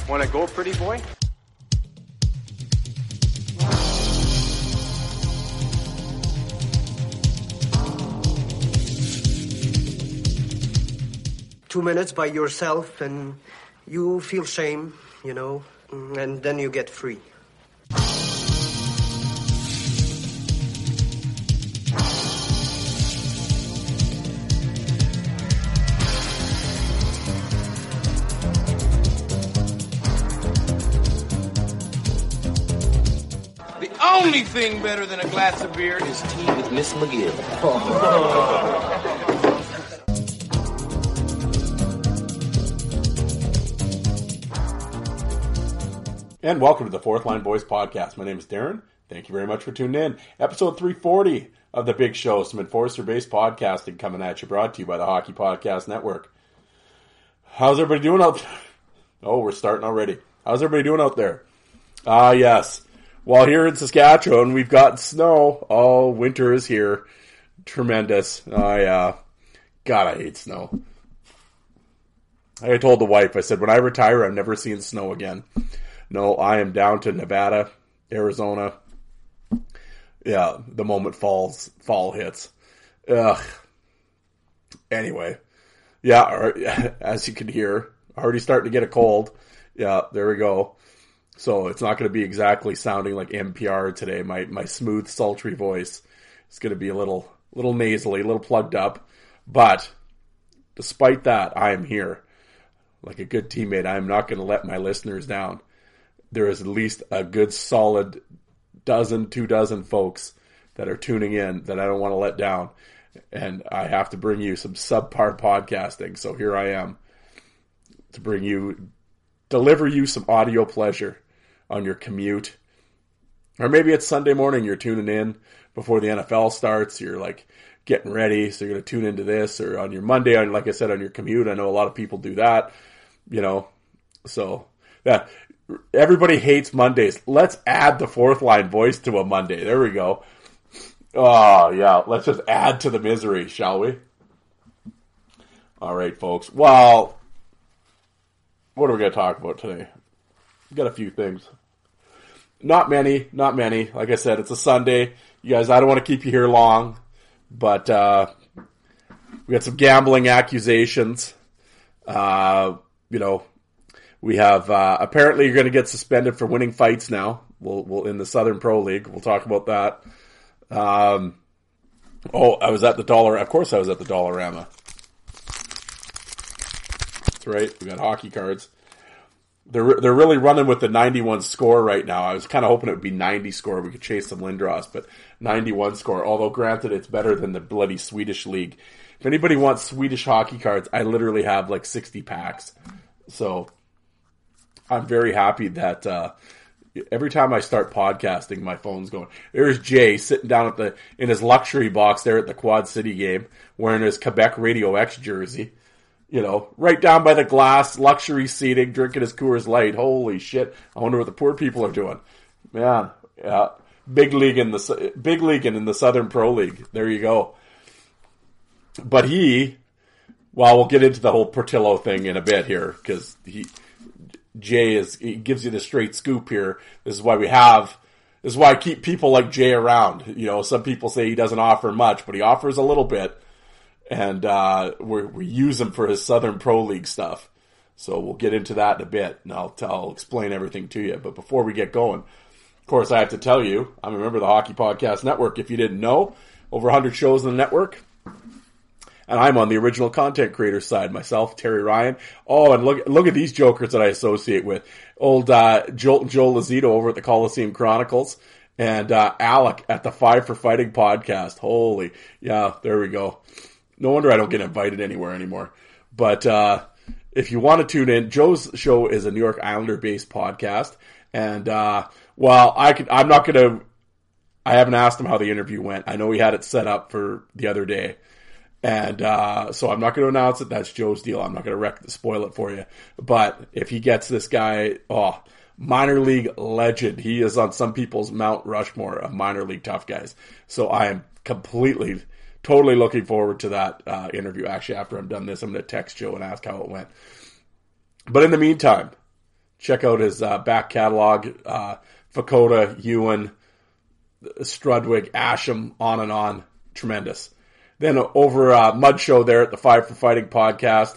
Want to go, pretty boy? Two minutes by yourself and you feel shame, you know, and then you get free. The only thing better than a glass of beer is tea with Miss McGill. And welcome to the Fourth Line Boys podcast. My name is Darren. Thank you very much for tuning in. Episode 340 of The Big Show, some Enforcer-based podcasting coming at you, brought to you by the Hockey Podcast Network. How's everybody doing out there? Oh, we're starting already. How's everybody doing out there? Yes. Well, here in Saskatchewan, we've got snow. Oh, winter is here. Tremendous. God, I hate snow. I told the wife, I said, when I retire, I'm never seeing snow again. No, I am down to Nevada, Arizona. Yeah, the moment fall hits. Ugh. Anyway, yeah, as you can hear, already starting to get a cold. Yeah, there we go. So it's not going to be exactly sounding like NPR today. My smooth, sultry voice is going to be a little nasally, a little plugged up. But despite that, I am here. Like a good teammate, I am not going to let my listeners down. There is at least a good solid 2 dozen folks that are tuning in that I don't want to let down. And I have to bring you some subpar podcasting. So here I am to deliver you some audio pleasure on your commute. Or maybe it's Sunday morning, you're tuning in before the NFL starts. You're like getting ready, so you're going to tune into this. Or on your Monday, like I said, on your commute. I know a lot of people do that, you know. So, yeah. Everybody hates Mondays. Let's add the Fourth Line voice to a Monday. There we go. Oh, yeah. Let's just add to the misery, shall we? All right, folks. Well, what are we going to talk about today? We've got a few things. Not many. Like I said, it's a Sunday. You guys, I don't want to keep you here long, but we got some gambling accusations. We have, apparently you're going to get suspended for winning fights now. We'll in the Southern Pro League. We'll talk about that. I was at the Dollar. Of course I was at the Dollarama. That's right. We got hockey cards. They're really running with the 91 score right now. I was kind of hoping it would be 90 score. We could chase some Lindros, but 91 score. Although granted, it's better than the bloody Swedish league. If anybody wants Swedish hockey cards, I literally have like 60 packs. So I'm very happy that every time I start podcasting, my phone's going. There's Jay sitting down in his luxury box there at the Quad City game, wearing his Quebec Radio X jersey. You know, right down by the glass, luxury seating, drinking his Coors Light. Holy shit! I wonder what the poor people are doing. Man, yeah, big league in the Southern Pro League. There you go. But we'll get into the whole Portillo thing in a bit here because Jay he gives you the straight scoop here. This is why I keep people like Jay around. You know, some people say he doesn't offer much, but he offers a little bit. And we use him for his Southern Pro League stuff. So we'll get into that in a bit, and I'll explain everything to you. But before we get going, of course, I have to tell you, I'm a member of the Hockey Podcast Network. If you didn't know, over 100 shows in the network. And I'm on the original content creator side myself, Terry Ryan. Oh, and look at these jokers that I associate with. Old Joel Lazito over at the Coliseum Chronicles. And Alec at the Five for Fighting podcast. Holy, yeah, there we go. No wonder I don't get invited anywhere anymore. But if you want to tune in, Joe's show is a New York Islander-based podcast. And, I haven't asked him how the interview went. I know he had it set up for the other day. And so I'm not going to announce it. That's Joe's deal. I'm not going to spoil it for you. But if he gets this guy, minor league legend. He is on some people's Mount Rushmore of minor league tough guys. So I am totally looking forward to that interview. Actually, after I'm done this, I'm going to text Joe and ask how it went. But in the meantime, Check out his back catalog. Fakota, Ewan, Strudwick, Asham, on and on. Tremendous. Then over Mud Show there at the Five for Fighting podcast,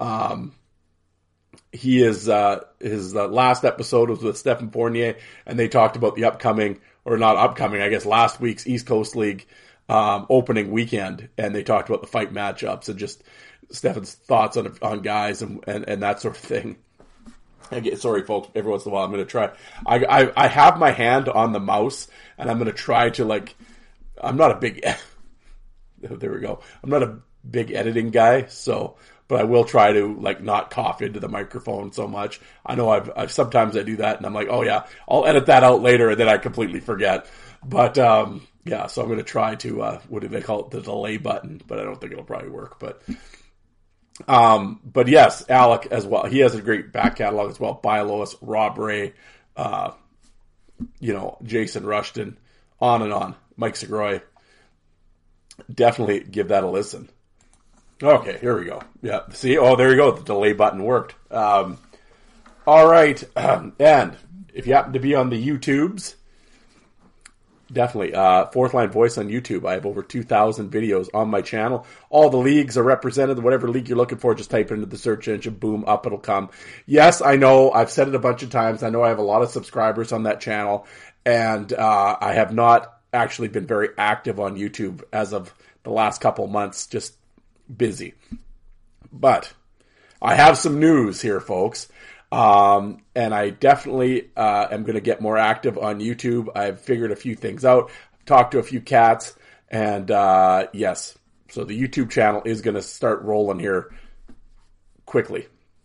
he is his last episode was with Stephen Fournier, and they talked about the upcoming, or not upcoming, I guess last week's East Coast League opening weekend, and they talked about the fight matchups and just Stefan's thoughts on guys and that sort of thing. Sorry, folks. Every once in a while, I'm going to try. I have my hand on the mouse, and I'm going to try to I'm not a big. There we go. I'm not a big editing guy, but I will try to not cough into the microphone so much. I know I've sometimes I do that, and I'm like, oh yeah, I'll edit that out later, and then I completely forget. But yeah, so I'm going to try to what do they call it, the delay button? But I don't think it'll probably work. But yes, Alec as well. He has a great back catalog as well. Bialois, Rob Ray, Jason Rushton, on and on. Mike Segroy. Definitely give that a listen. Okay, here we go. Yeah, see? Oh, there you go. The delay button worked. All right. And if you happen to be on the YouTubes, definitely. Fourth Line Voice on YouTube. I have over 2,000 videos on my channel. All the leagues are represented. Whatever league you're looking for, just type it into the search engine. Boom, up it'll come. Yes, I know. I've said it a bunch of times. I know I have a lot of subscribers on that channel. And I have not actually been very active on YouTube as of the last couple months. Just busy. But I have some news here, folks. And I definitely am going to get more active on YouTube. I've figured a few things out, talked to a few cats, and yes, so the YouTube channel is going to start rolling here quickly.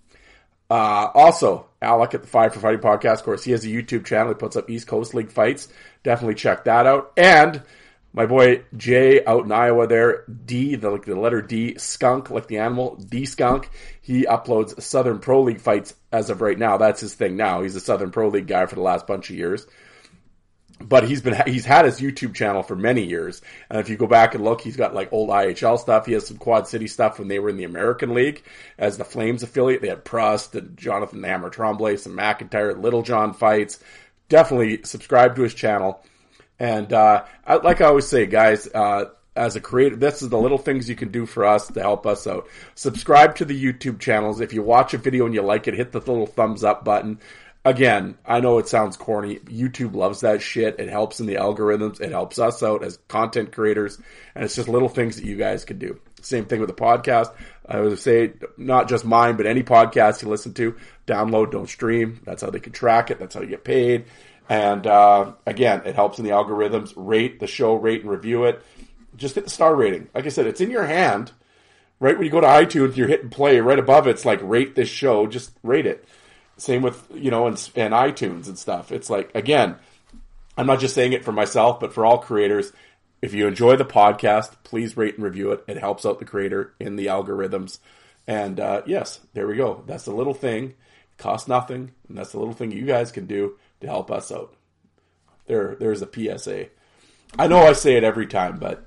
Also, Alec at the Five for Fighting podcast, of course, he has a YouTube channel. He puts up East Coast League fights. Definitely check that out. And my boy Jay out in Iowa there, the letter D, skunk, like the animal, D skunk. He uploads Southern Pro League fights as of right now. That's his thing now. He's a Southern Pro League guy for the last bunch of years. But he's had his YouTube channel for many years. And if you go back and look, he's got old IHL stuff. He has some Quad City stuff when they were in the American League as the Flames affiliate. They had Prust and Jonathan the Hammer Tremblay, some McIntyre, Little John fights. Definitely subscribe to his channel. And like I always say, guys, as a creator, this is the little things you can do for us to help us out. Subscribe to the YouTube channels. If you watch a video and you like it, hit the little thumbs up button. Again, I know it sounds corny. YouTube loves that shit. It helps in the algorithms. It helps us out as content creators. And it's just little things that you guys can do. Same thing with the podcast. I would say, not just mine, but any podcast you listen to, download, don't stream. That's how they can track it. That's how you get paid. And again, it helps in the algorithms. Rate the show, rate and review it. Just hit the star rating. Like I said, it's in your hand. Right when you go to iTunes, you're hitting play. Right above it's rate this show. Just rate it. Same with, and iTunes and stuff. It's again, I'm not just saying it for myself, but for all creators. If you enjoy the podcast, please rate and review it. It helps out the creator in the algorithms. And yes, there we go. That's a little thing. It costs nothing. And that's a little thing you guys can do to help us out. There's a PSA. I know I say it every time, but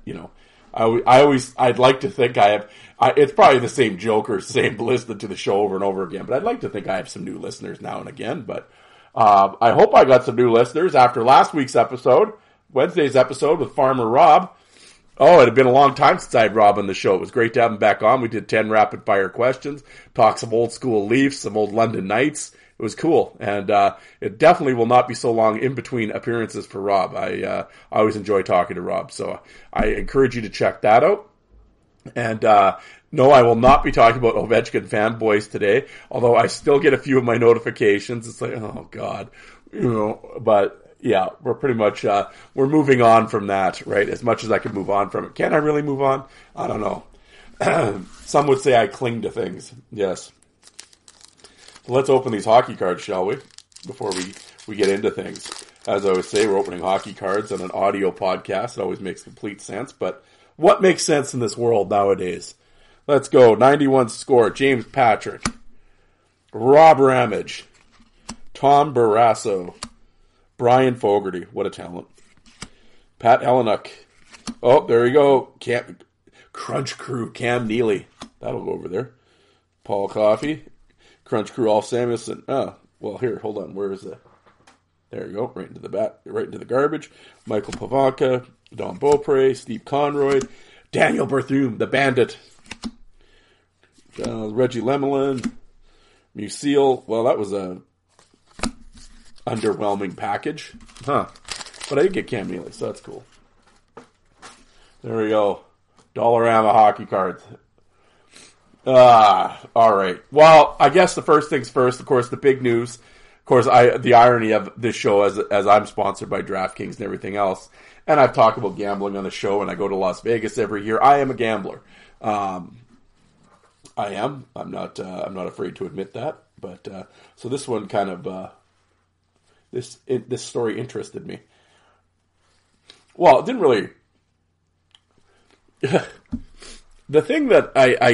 I'd like to think I have. It's probably the same joke or same listening to the show over and over again, but I'd like to think I have some new listeners now and again. But I hope I got some new listeners after last week's episode, Wednesday's episode with Farmer Rob. Oh, it had been a long time since I had Rob on the show. It was great to have him back on. We did 10 rapid fire questions, talked some old school Leafs, some old London Knights. It was cool, and it definitely will not be so long in between appearances for Rob. I always enjoy talking to Rob, so I encourage you to check that out. And no, I will not be talking about Ovechkin fanboys today, although I still get a few of my notifications. It's oh God, but yeah, we're pretty much, we're moving on from that, right? As much as I can move on from it. Can I really move on? I don't know. Some would say I cling to things. Yes. Let's open these hockey cards, shall we? Before we get into things. As I always say, we're opening hockey cards on an audio podcast. It always makes complete sense. But what makes sense in this world nowadays? Let's go. 91 score. James Patrick. Rob Ramage. Tom Barrasso. Brian Fogarty. What a talent. Pat Helenuck. Oh, there you go. Crunch Crew. Cam Neely. That'll go over there. Paul Coffey. Crunch Crew, Alf Samuelson. Oh, Well, here, hold on. Where is the... There you go. Right into the garbage. Michael Pavanka, Don Beaupre, Steve Conroy, Daniel Berthume, the Bandit, Reggie Lemelin, Musil. Well, that was a underwhelming package. Huh. But I did get Cam Neely, so that's cool. There we go. Dollarama hockey cards. All right. Well, I guess the first things first, of course, the big news. Of course, the irony of this show as I'm sponsored by DraftKings and everything else, and I've talked about gambling on the show, and I go to Las Vegas every year. I am a gambler. I am. I'm not afraid to admit that. But so this one kind of this story interested me. Well, it didn't really. The thing that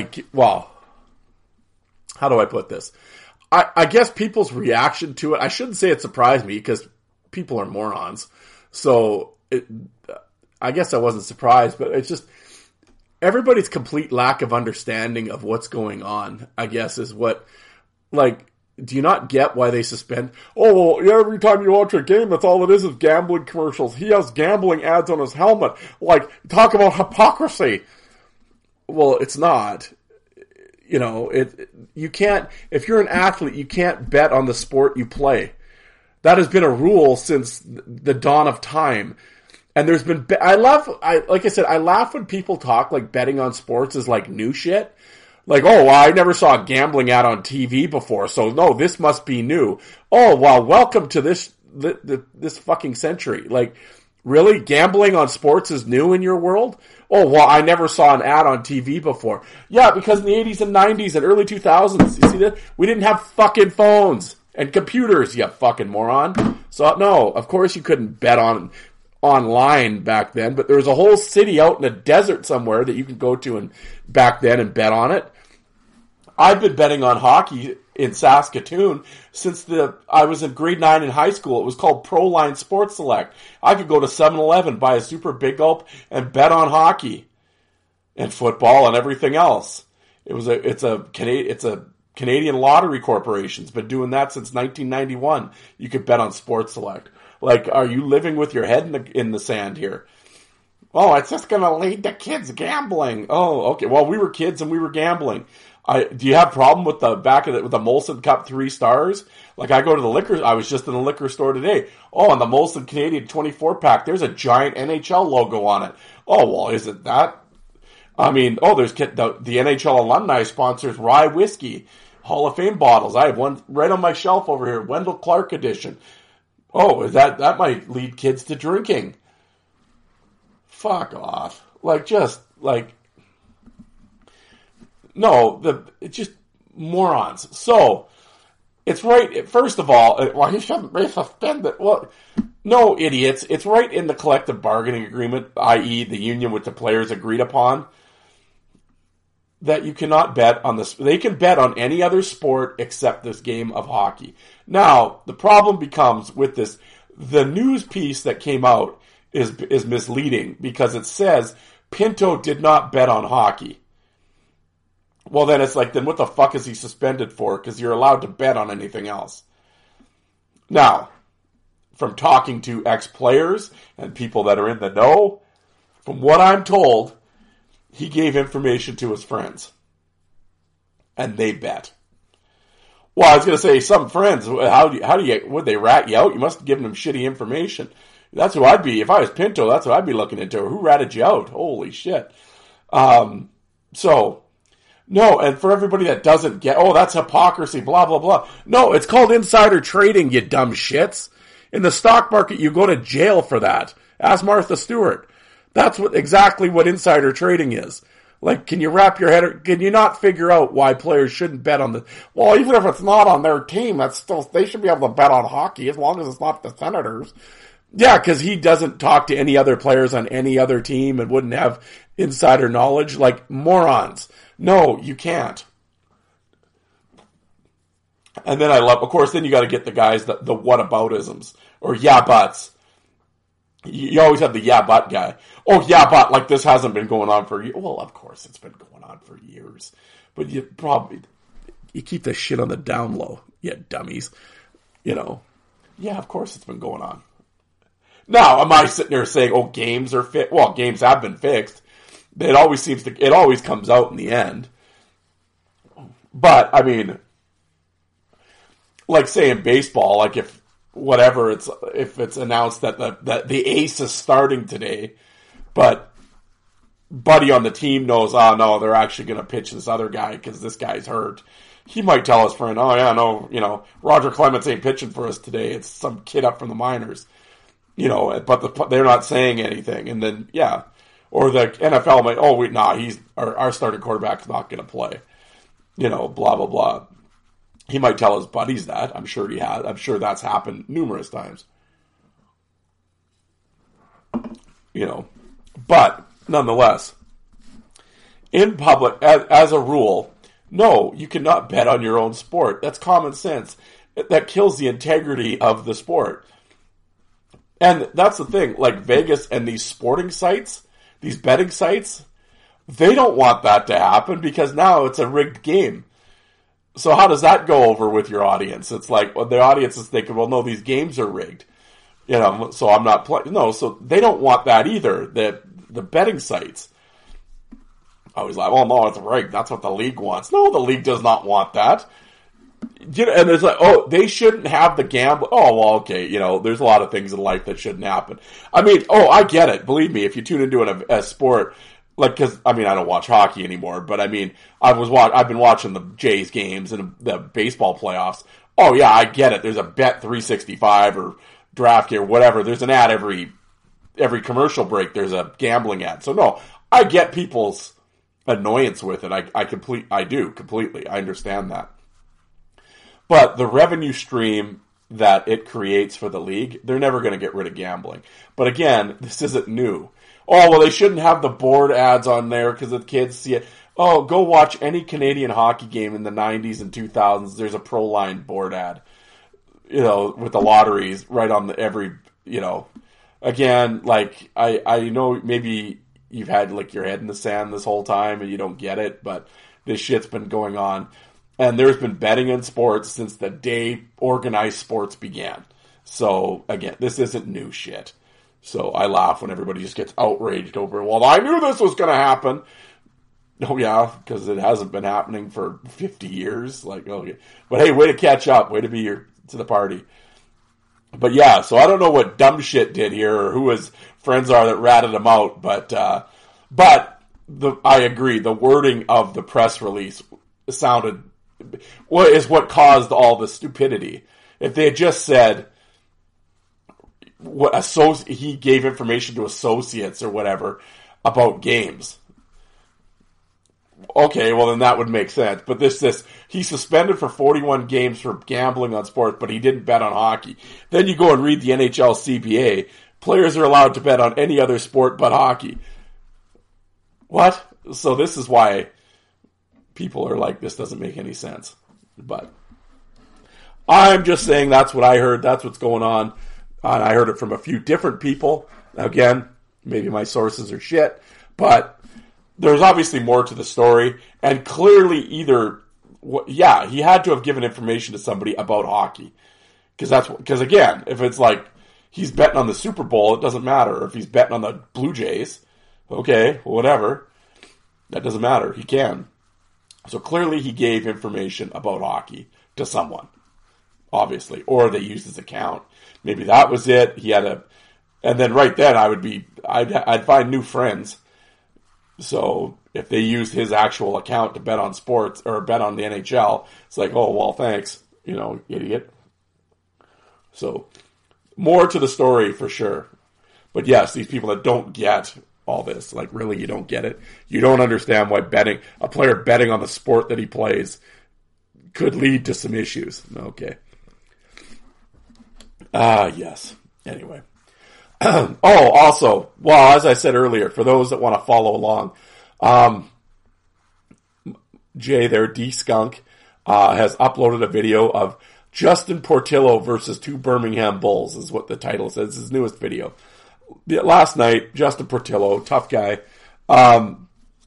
how do I put this? I guess people's reaction to it, I shouldn't say it surprised me because people are morons. So I guess I wasn't surprised, but it's just everybody's complete lack of understanding of what's going on, I guess, is what, like, do you not get why they suspend? Oh, well, every time you watch a game, that's all it is gambling commercials. He has gambling ads on his helmet. Like, talk about hypocrisy. Well, it's not. You know, you can't, if you're an athlete, you can't bet on the sport you play. That has been a rule since the dawn of time. And there's been, like I said, I laugh when people talk like betting on sports is like new shit. Like, oh, well, I never saw a gambling ad on TV before, so no, this must be new. Oh, well, welcome to this fucking century. Like, really? Gambling on sports is new in your world? Oh, well, I never saw an ad on TV before. Yeah, because in the 80s and 90s and early 2000s, you see that? We didn't have fucking phones and computers, you fucking moron. So, no, of course you couldn't bet online back then, but there was a whole city out in a desert somewhere that you could go to and back then and bet on it. I've been betting on hockey in Saskatoon since I was in grade 9 in high school. It was called Proline Sports Select. I could go to 7-Eleven, buy a Super Big Gulp, and bet on hockey and football and everything else. It's a Canadian Lottery Corporation's been doing that since 1991. You could bet on Sports Select. Like, are you living with your head in the sand here? Oh, it's just going to lead to kids gambling. Oh, okay. Well, we were kids and we were gambling. Do you have a problem with the back of with the Molson Cup 3 stars? Like, I go to the liquor, I was just in the liquor store today. Oh, on the Molson Canadian 24 pack, there's a giant NHL logo on it. Oh, well, is it that? I mean, there's the NHL alumni sponsors Rye Whiskey, Hall of Fame bottles. I have one right on my shelf over here, Wendell Clark edition. Oh, is that might lead kids to drinking. Fuck off. Like, just, like, no, it's just morons. So, it's right, first of all, well, he shouldn't be suspended. Well, no, idiots. It's right in the collective bargaining agreement, i.e. the union which the players agreed upon, that you cannot bet on this. They can bet on any other sport except this game of hockey. Now, the problem becomes with this, the news piece that came out is misleading because it says Pinto did not bet on hockey. Well, then it's like, then what the fuck is he suspended for? Because you're allowed to bet on anything else. Now, from talking to ex-players and people that are in the know, from what I'm told, he gave information to his friends. And they bet. Well, I was going to say, some friends, would they rat you out? You must have given them shitty information. That's who I'd be. If I was Pinto, that's what I'd be looking into. Who ratted you out? Holy shit. No, and for everybody that doesn't get, that's hypocrisy, blah, blah, blah. No, it's called insider trading, you dumb shits. In the stock market, you go to jail for that. Ask Martha Stewart. That's exactly what insider trading is. Like, can you wrap your head, can you not figure out why players shouldn't bet on the, well, even if it's not on their team, they should be able to bet on hockey as long as it's not the Senators. Yeah, because he doesn't talk to any other players on any other team and wouldn't have insider knowledge. Like, morons. No, you can't. And then of course, then you got to get the guys, the whataboutisms, or yeah buts. You always have the yeah but guy. Oh, yeah but, like this hasn't been going on for years. Well, of course it's been going on for years. But you keep the shit on the down low, you dummies. Yeah, of course it's been going on. Now, am I sitting there saying, oh, games are fixed? Well, games have been fixed. It always comes out in the end. But, I mean, like say in baseball, like if it's announced that the ace is starting today, but buddy on the team knows, oh no, they're actually going to pitch this other guy because this guy's hurt. He might tell his friend, oh yeah, no, Roger Clemens ain't pitching for us today. It's some kid up from the minors, but they're not saying anything. And then, yeah, or the NFL might, our starting quarterback's not going to play, blah, blah, blah. He might tell his buddies that. I'm sure he has. I'm sure that's happened numerous times. But nonetheless, in public, as a rule, no, you cannot bet on your own sport. That's common sense. That kills the integrity of the sport. And that's the thing, like Vegas and these sporting sites, these betting sites, they don't want that to happen because now it's a rigged game. So how does that go over with your audience? It's like, well, the audience is thinking, well, no, these games are rigged. So I'm not playing. No, so they don't want that either, the betting sites. I was like, well, no, it's rigged. That's what the league wants. No, the league does not want that. And it's like, oh, they shouldn't have the gamble. Oh, well, okay, there's a lot of things in life that shouldn't happen. I mean, I get it. Believe me, if you tune into a sport, like, cause, I mean, I don't watch hockey anymore, but I mean, I've been watching the Jays games and the baseball playoffs. Oh yeah, I get it. There's a Bet 365 or Draft or whatever. There's an ad every commercial break. There's a gambling ad. So no, I get people's annoyance with it. I do completely. I understand that. But the revenue stream that it creates for the league, they're never going to get rid of gambling. But again, this isn't new. Oh, well, they shouldn't have the board ads on there because the kids see it. Oh, go watch any Canadian hockey game in the 90s and 2000s. There's a ProLine board ad, with the lotteries right on every. Again, like, I know maybe you've had, like, your head in the sand this whole time and you don't get it, but this shit's been going on. And there's been betting in sports since the day organized sports began. So, again, this isn't new shit. So I laugh when everybody just gets outraged over, well, I knew this was going to happen. Oh, yeah, because it hasn't been happening for 50 years. Like, okay. But hey, way to catch up. Way to be here to the party. But yeah, so I don't know what dumb shit did here or who his friends are that ratted him out. But I agree. The wording of the press release is what caused all the stupidity. If they had just said, he gave information to associates or whatever about games. Okay, well then that would make sense. But he's suspended for 41 games for gambling on sports, but he didn't bet on hockey. Then you go and read the NHL CBA. Players are allowed to bet on any other sport but hockey. What? So this is why people are like, this doesn't make any sense. But I'm just saying that's what I heard. That's what's going on. And I heard it from a few different people. Again, maybe my sources are shit, but there's obviously more to the story. And clearly he had to have given information to somebody about hockey. Because again, if it's like he's betting on the Super Bowl, it doesn't matter. If he's betting on the Blue Jays, okay, whatever. That doesn't matter. He can. So clearly he gave information about hockey to someone, obviously, or they used his account. Maybe that was it. And then right then I'd find new friends. So if they used his actual account to bet on sports or bet on the NHL, it's like, oh, well, thanks, idiot. So more to the story for sure. But yes, these people that don't get all this, like really you don't get it. You don't understand why a player betting on the sport that he plays could lead to some issues. Okay. Yes. Anyway. Also, well, as I said earlier, for those that want to follow along, Jay there, D-Skunk, has uploaded a video of Justin Portillo versus two Birmingham Bulls, is what the title says. It's his newest video. Last night, Justin Portillo, tough guy,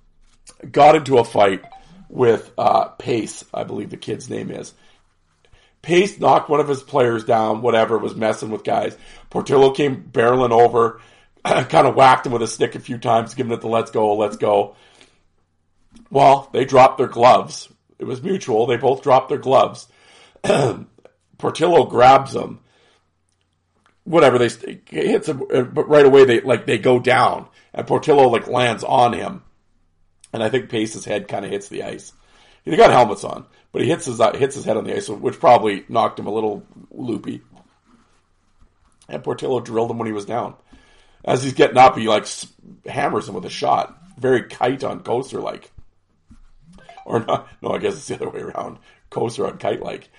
got into a fight with Pace, I believe the kid's name is. Pace knocked one of his players down, whatever, was messing with guys. Portillo came barreling over, kind of whacked him with a stick a few times, giving it the let's go. Well, they dropped their gloves. It was mutual. They both dropped their gloves. Portillo grabs them. Whatever, they hits him, but right away they go down, and Portillo lands on him. And I think Pace's head kind of hits the ice. He got helmets on, but he hits his head on the ice, which probably knocked him a little loopy. And Portillo drilled him when he was down. As he's getting up, he hammers him with a shot. Very Kite on Coaster like. Or not, no, I guess it's the other way around. Coaster on Kite like.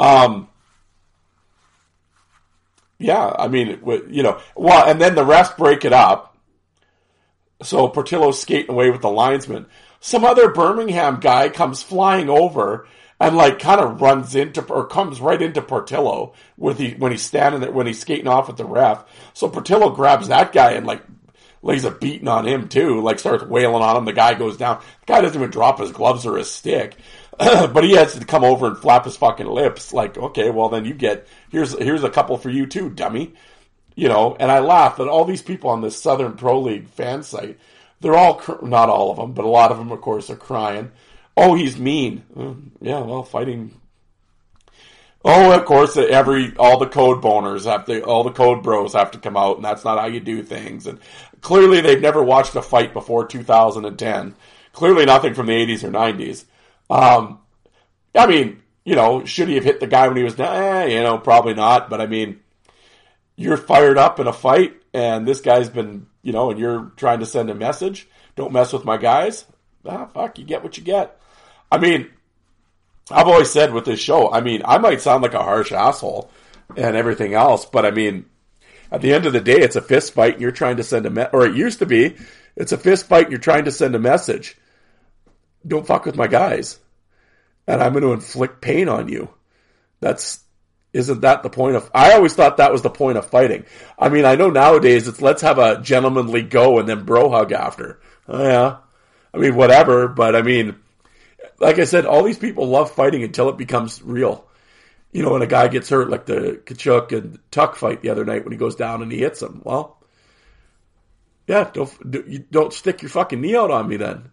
Yeah, I mean, well, and then the refs break it up. So Portillo's skating away with the linesman. Some other Birmingham guy comes flying over and kind of comes right into Portillo when he's standing there, when he's skating off with the ref. So Portillo grabs that guy and lays a beating on him too, starts wailing on him. The guy goes down. The guy doesn't even drop his gloves or his stick. But he has to come over and flap his fucking lips. Okay, well then here's a couple for you too, dummy. And I laugh that all these people on this Southern Pro League fan site, they're all, not all of them, but a lot of them, of course, are crying. Oh, he's mean. Yeah, well, fighting. Oh, of course, all the code boners all the code bros have to come out, and that's not how you do things. And clearly they've never watched a fight before 2010. Clearly nothing from the 80s or 90s. I mean, should he have hit the guy when he was down? Probably not, but I mean, you're fired up in a fight, and this guy's been, and you're trying to send a message. Don't mess with my guys. Fuck, you get what you get. I mean, I've always said with this show, I mean, I might sound like a harsh asshole and everything else, but I mean, at the end of the day, it's a fist fight, and you're trying to send or it used to be, it's a fist fight, and you're trying to send a message. Don't fuck with my guys, and I'm going to inflict pain on you. Isn't that the point of... I always thought that was the point of fighting. I mean, I know nowadays it's let's have a gentlemanly go and then bro hug after. Oh, yeah. I mean, whatever, but I mean, like I said, all these people love fighting until it becomes real. When a guy gets hurt, like the Kachuk and Tuck fight the other night when he goes down and he hits him. Well, yeah, don't stick your fucking knee out on me then.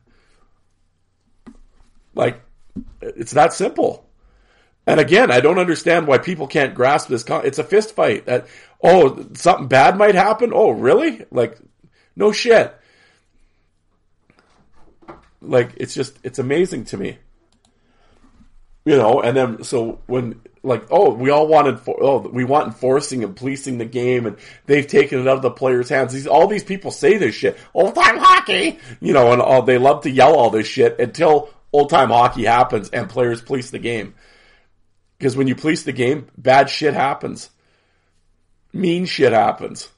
It's that simple. And again, I don't understand why people can't grasp this. It's a fist fight. Something bad might happen? Oh, really? No shit. It's amazing to me. And then, so when, we all we want enforcing and policing the game, and they've taken it out of the players' hands. All these people say this shit. Old-time hockey! And they love to yell all this shit until old-time hockey happens and players police the game. Because when you police the game, bad shit happens. Mean shit happens.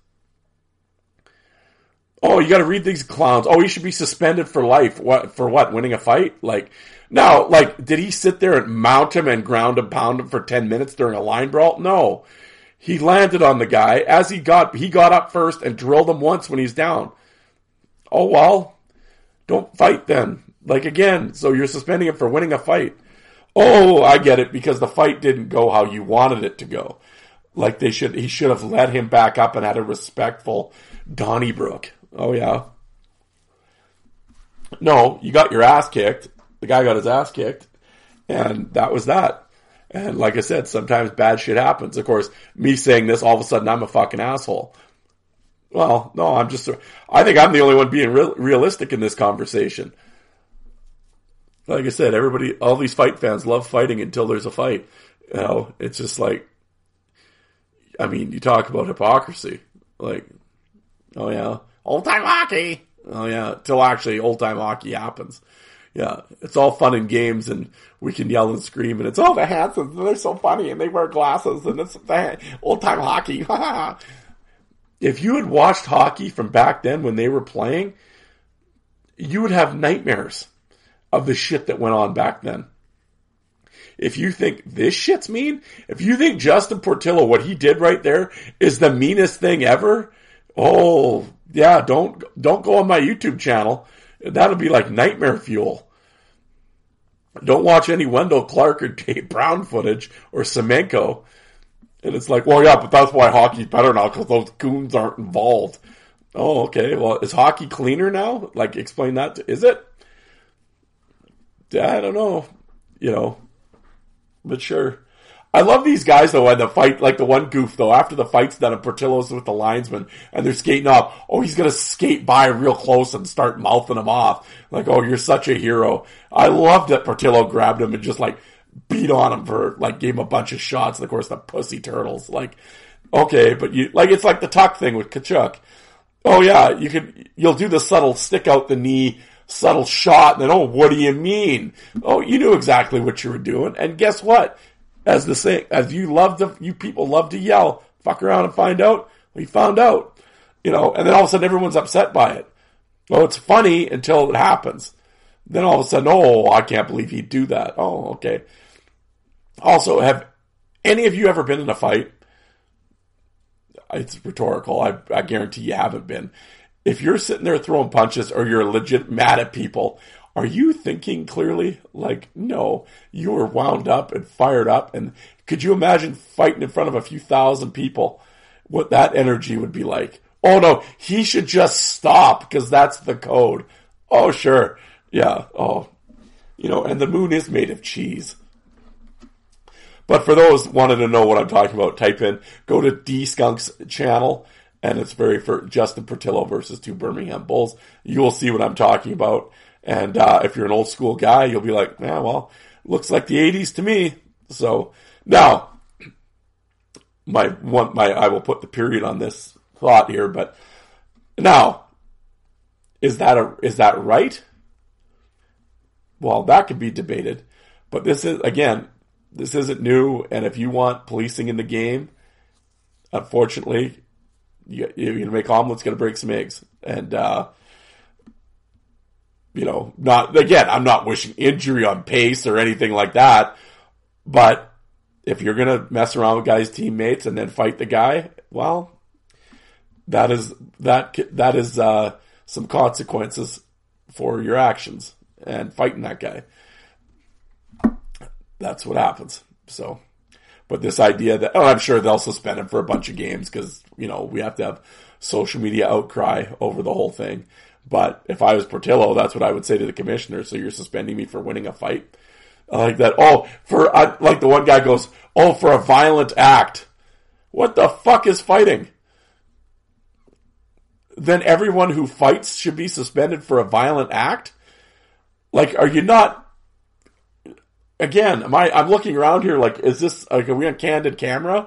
Oh, you gotta read these clowns. Oh, he should be suspended for life. What? For what? Winning a fight? Did he sit there and mount him and ground and pound him for 10 minutes during a line brawl? No. He landed on the guy. As he got up first and drilled him once when he's down. Oh, well. Don't fight then. Again, so you're suspending him for winning a fight. Oh, I get it, because the fight didn't go how you wanted it to go. He should have let him back up and had a respectful Donnybrook. Oh, yeah. No, you got your ass kicked. The guy got his ass kicked, and that was that. And like I said, sometimes bad shit happens. Of course, me saying this, all of a sudden I'm a fucking asshole. Well, no, I think I'm the only one being realistic in this conversation. Like I said, all these fight fans love fighting until there's a fight. It's just you talk about hypocrisy. Oh yeah, old-time hockey. Oh yeah, till actually old-time hockey happens. Yeah, it's all fun and games, and we can yell and scream, and it's all the Hansons, and they're so funny, and they wear glasses, and it's the old-time hockey. If you had watched hockey from back then when they were playing, you would have nightmares of the shit that went on back then. If you think this shit's mean, if you think Justin Portillo, what he did right there, is the meanest thing ever, oh, yeah, don't go on my YouTube channel. That'll be like nightmare fuel. Don't watch any Wendell Clark or Dave Brown footage or Semenko. And it's like, well, yeah, but that's why hockey's better now, because those goons aren't involved. Oh, okay. Well, is hockey cleaner now? Like, explain that. Is it? I don't know. But sure. I love these guys, though, when the fight, like the one goof, though, after the fight's done and Portillo's with the linesman, and they're skating up, oh, he's gonna skate by real close and start mouthing him off. Like, oh, you're such a hero. I loved that Portillo grabbed him and just, like, beat on him for, like, gave him a bunch of shots, and of course, the pussy turtles. Like, okay, but it's like the Tuck thing with Tkachuk. Oh, yeah, you'll do the subtle stick out the knee, subtle shot, and then, oh, what do you mean? Oh, you knew exactly what you were doing, and guess what? As you people love to yell, fuck around and find out. We found out, and then all of a sudden everyone's upset by it. Well, it's funny until it happens. Then all of a sudden, oh, I can't believe he'd do that. Oh, okay. Also, have any of you ever been in a fight? It's rhetorical. I guarantee you haven't been. If you're sitting there throwing punches or you're legit mad at people, are you thinking clearly? Like, no, you were wound up and fired up. And could you imagine fighting in front of a few thousand people? What that energy would be like? Oh, no, he should just stop because that's the code. Oh, sure. Yeah. Oh, and the moon is made of cheese. But for those wanting to know what I'm talking about, go to D Skunk's channel, and it's for Justin Portillo versus 2 Birmingham Bulls. You will see what I'm talking about. And if you're an old school guy, you'll be like, yeah, well, looks like the 80s to me. So now, I will put the period on this thought here. But now, is that right? Well, that could be debated. But this isn't new. And if you want policing in the game, unfortunately, you're going to make omelets, going to break some eggs. And, I'm not wishing injury on Pace or anything like that, but if you're going to mess around with guys' teammates and then fight the guy, well, that is some consequences for your actions and fighting that guy. That's what happens. So, but this idea that, I'm sure they'll suspend him for a bunch of games because, we have to have social media outcry over the whole thing. But if I was Portillo, that's what I would say to the commissioner. So you're suspending me for winning a fight? I like that. Oh, like the one guy goes, oh, for a violent act. What the fuck is fighting? Then everyone who fights should be suspended for a violent act? Like, are you not... Again, I'm looking around here like, is this, like, are we on candid camera?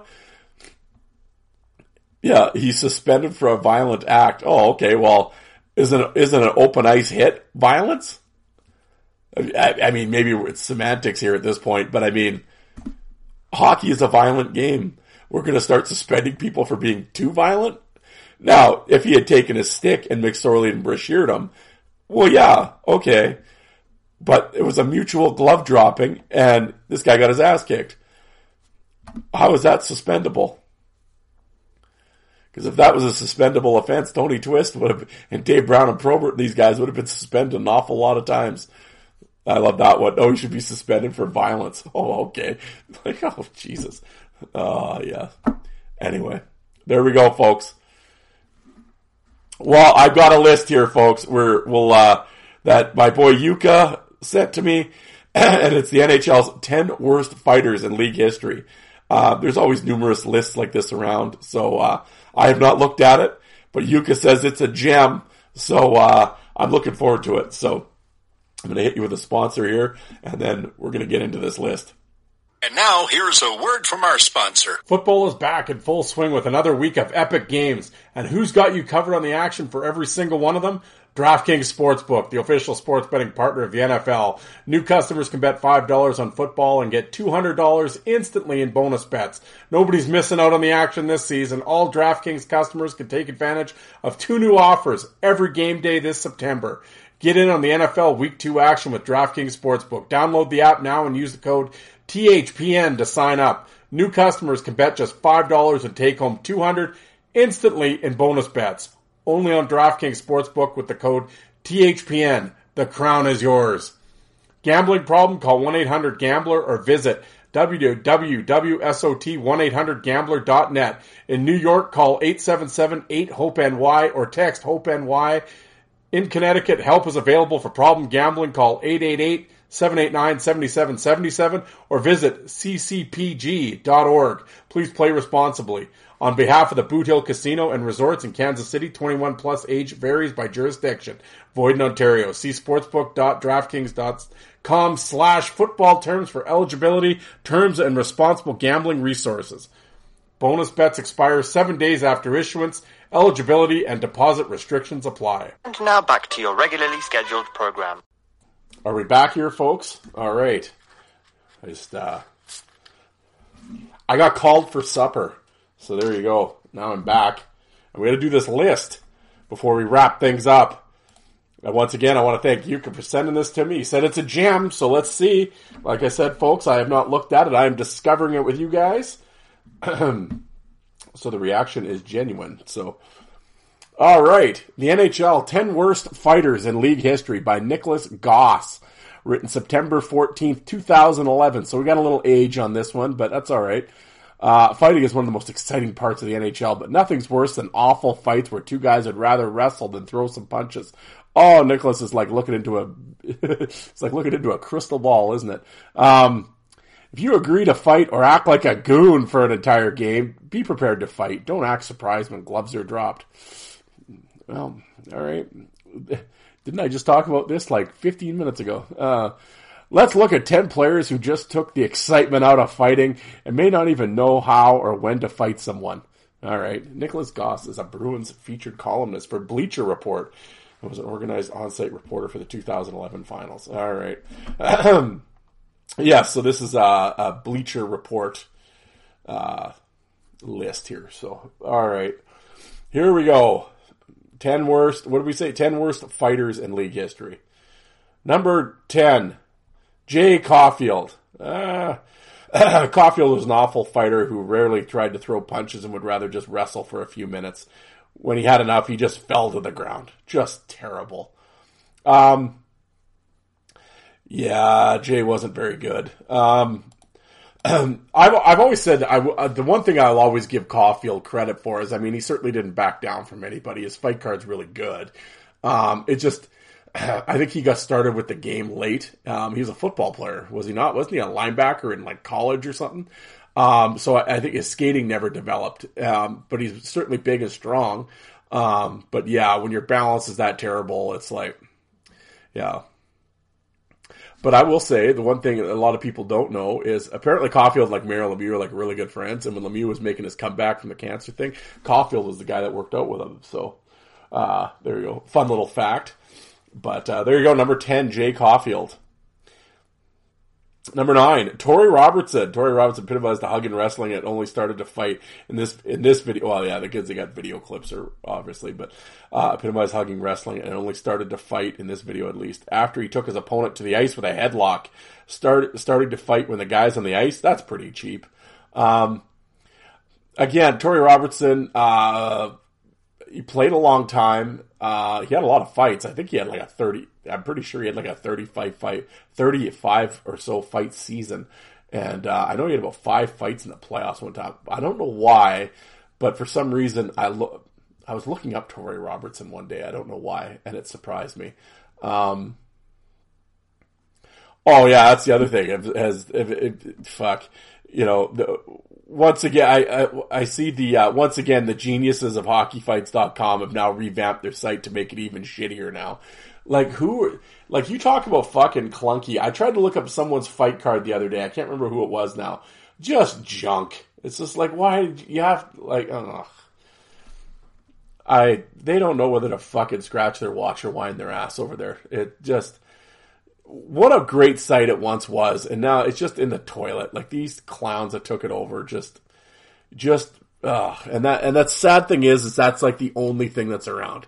Yeah, he's suspended for a violent act. Oh, okay, well, isn't an open ice hit violence? I mean, maybe it's semantics here at this point, but I mean, hockey is a violent game. We're going to start suspending people for being too violent? Now, if he had taken his stick and McSorley and brasheared him, well, yeah, okay. But it was a mutual glove dropping, and this guy got his ass kicked. How is that suspendable? Because if that was a suspendable offense, Tony Twist would have, and Dave Brown and Probert, these guys would have been suspended an awful lot of times. I love that one. Oh, he should be suspended for violence. Oh, okay. Like, oh, Jesus. Yeah. Anyway, there we go, folks. Well, I've got a list here, folks. That my boy Yuka sent to me, and it's the NHL's 10 worst fighters in league history. There's always numerous lists like this around, so I have not looked at it, but Yuka says it's a gem, so I'm looking forward to it. So I'm going to hit you with a sponsor here, and then we're going to get into this list. And now, here's a word from our sponsor. Football is back in full swing with another week of epic games. And who's got you covered on the action for every single one of them? DraftKings Sportsbook, the official sports betting partner of the NFL. New customers can bet $5 on football and get $200 instantly in bonus bets. Nobody's missing out on the action this season. All DraftKings customers can take advantage of 2 new offers every game day this September. Get in on the NFL Week 2 action with DraftKings Sportsbook. Download the app now and use the code THPN to sign up. New customers can bet just $5 and take home $200 instantly in bonus bets. Only on DraftKings Sportsbook with the code THPN. The crown is yours. Gambling problem? Call 1-800-GAMBLER or visit www.sot1800gambler.net. In New York, call 877-8-HOPE-NY or text HOPE-NY. In Connecticut, help is available for problem gambling. Call 888-789-7777 or visit ccpg.org. Please play responsibly. On behalf of the Boot Hill Casino and Resorts in Kansas City, 21 plus age varies by jurisdiction. Void in Ontario. See sportsbook.draftkings.com/football terms for eligibility, terms, and responsible gambling resources. Bonus bets expire 7 days after issuance. Eligibility and deposit restrictions apply. And now back to your regularly scheduled program. Are we back here, folks? All right. I got called for supper. So there you go. Now I'm back. And we got to do this list before we wrap things up. And once again, I want to thank Yuka for sending this to me. He said it's a gem, so let's see. Like I said, folks, I have not looked at it. I am discovering it with you guys. So the reaction is genuine. So, all right. The NHL 10 Worst Fighters in League History by Nicholas Goss. Written September 14th, 2011. So we got a little age on this one, but that's all right. Fighting is one of the most exciting parts of the NHL, but nothing's worse than awful fights where two guys would rather wrestle than throw some punches. Oh, Nicholas is like looking into it's like looking into a crystal ball, isn't it? If you agree to fight or act like a goon for an entire game, be prepared to fight. Don't act surprised when gloves are dropped. Well, all right. Didn't I just talk about this like 15 minutes ago? Let's look at 10 players who just took the excitement out of fighting and may not even know how or when to fight someone. All right. Nicholas Goss is a Bruins featured columnist for Bleacher Report. He was an organized on-site reporter for the 2011 finals. All right. Yeah, so this is a Bleacher Report list here. So, all right. Here we go. 10 worst, what did we say? 10 worst fighters in league history. Number 10. Jay Caulfield. Caulfield was an awful fighter who rarely tried to throw punches and would rather just wrestle for a few minutes. When he had enough, he just fell to the ground. Just terrible. Yeah, Jay wasn't very good. I've always said the one thing I'll always give Caulfield credit for is, I mean, he certainly didn't back down from anybody. His fight card's really good. It just, I think he got started with the game late. He was a football player, was he not? Wasn't he a linebacker in like college or something? So I think his skating never developed. But he's certainly big and strong. But yeah, when your balance is that terrible, it's like, yeah. But I will say, the one thing a lot of people don't know is apparently Caulfield, like Mario Lemieux, are like really good friends. And when Lemieux was making his comeback from the cancer thing, Caulfield was the guy that worked out with him. So, there you go. Fun little fact. But, there you go. Number 10, Jay Caulfield. Number 9, Tori Robertson. Tori Robertson epitomized the hug and wrestling and only started to fight in this video. Well, yeah, the kids, they got video clips, obviously, but epitomized hugging wrestling and only started to fight in this video, at least, after he took his opponent to the ice with a headlock. Starting to fight when the guy's on the ice. That's pretty cheap. Again, Tori Robertson, he played a long time. He had a lot of fights. I think he had like I'm pretty sure he had like a 35 or so fight season. And I know he had about 5 fights in the playoffs one time. I don't know why, but for some reason I was looking up Tori Robertson one day. I don't know why, and it surprised me. Oh yeah, that's the other thing. Fuck, you know. Once again, I see once again, the geniuses of hockeyfights.com have now revamped their site to make it even shittier now. You talk about fucking clunky. I tried to look up someone's fight card the other day. I can't remember who it was now. Just junk. It's just like, why did you have, like, they don't know whether to fucking scratch their watch or wind their ass over there. It just, what a great site it once was, and now it's just in the toilet. Like, these clowns that took it over, and that sad thing is that's like the only thing that's around.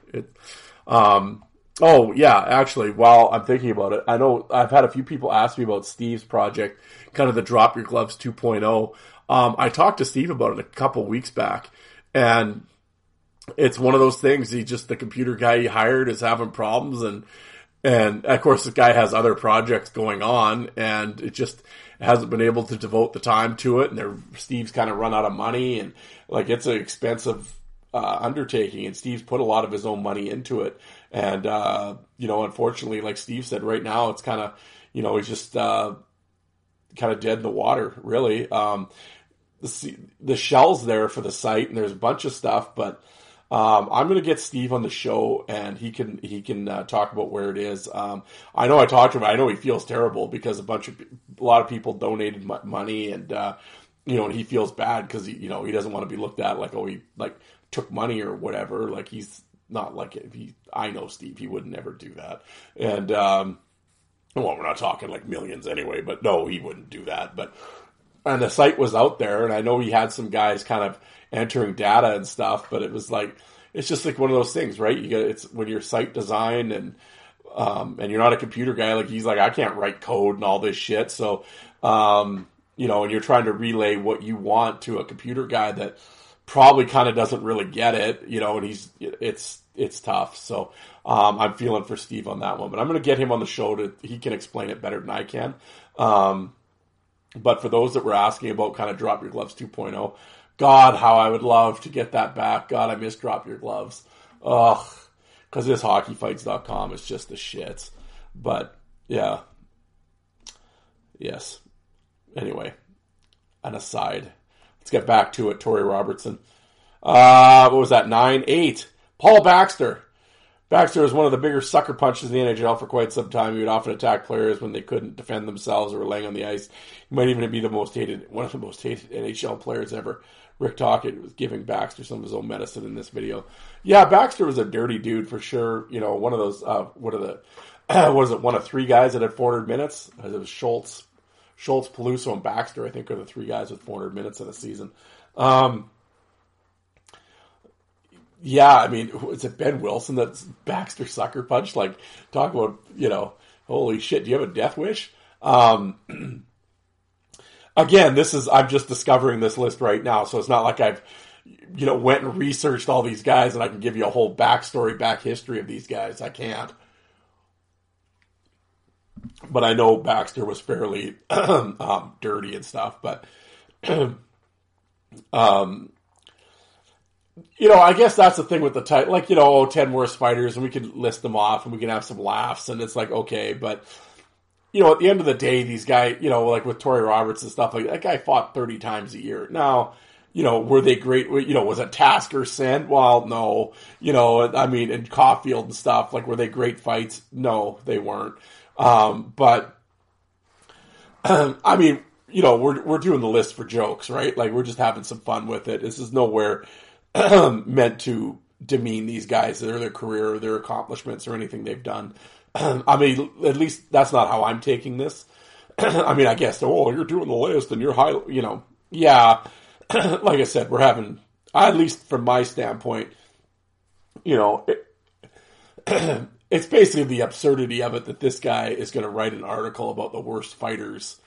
Oh yeah, actually, while I'm thinking about it, I know I've had a few people ask me about Steve's project, kind of the Drop Your Gloves 2.0. I talked to Steve about it a couple weeks back, and it's one of those things. The computer guy he hired is having problems, and And of course, this guy has other projects going on, and it just hasn't been able to devote the time to it. And Steve's kind of run out of money, and like it's an expensive undertaking. And Steve's put a lot of his own money into it. And unfortunately, like Steve said, right now it's kind of, he's just kind of dead in the water, really. The shell's there for the site, and there's a bunch of stuff, but. I'm going to get Steve on the show, and he can talk about where it is. I know I talked to him. I know he feels terrible because a lot of people donated money, and and he feels bad because he doesn't want to be looked at like, oh, he like took money or whatever. Like, he's not like it. I know Steve. He would never do that. And well, we're not talking like millions anyway, but no, he wouldn't do that. And the site was out there, and I know he had some guys kind of entering data and stuff, but it was like, it's just like one of those things, right? It's when you're site design and you're not a computer guy, like he's like, I can't write code and all this shit. So, and you're trying to relay what you want to a computer guy that probably kind of doesn't really get it, and it's tough. So, I'm feeling for Steve on that one, but I'm going to get him on the show he can explain it better than I can. But for those that were asking about kind of Drop Your Gloves 2.0, God, how I would love to get that back. God, I miss Drop Your Gloves. Ugh, because this hockeyfights.com is just the shits. But, yeah. Yes. Anyway, an aside. Let's get back to it. Torrey Robertson. What was that, 9-8? Paul Baxter. Baxter was one of the bigger sucker punches in the NHL for quite some time. He would often attack players when they couldn't defend themselves or were laying on the ice. He might even be one of the most hated NHL players ever. Rick Tocchet was giving Baxter some of his own medicine in this video. Yeah, Baxter was a dirty dude for sure. One of those, one of three guys that had 400 minutes? It was Schultz, Peluso, and Baxter, I think, are the three guys with 400 minutes in a season. Yeah, I mean, is it Ben Wilson that's Baxter sucker punch? Like, talk about, holy shit, do you have a death wish? Again, I'm just discovering this list right now, so it's not like I've, went and researched all these guys and I can give you a whole backstory, back history of these guys. I can't. But I know Baxter was fairly dirty and stuff, but, I guess that's the thing with the title, like, 10 worst fighters, and we could list them off and we can have some laughs, and it's like, okay, but, at the end of the day, these guys, like with Torrey Roberts and stuff, like that guy fought 30 times a year. Now, were they great? Was it Tasker sent? Well, no. And Caulfield and stuff, like, were they great fights? No, they weren't. But, we're doing the list for jokes, right? Like, we're just having some fun with it. This is nowhere meant to demean these guys or their career or their accomplishments or anything they've done. At least that's not how I'm taking this. I guess, you're doing the list and you're high, yeah. Like I said, we're having, at least from my standpoint, it's basically the absurdity of it that this guy is going to write an article about the worst fighters.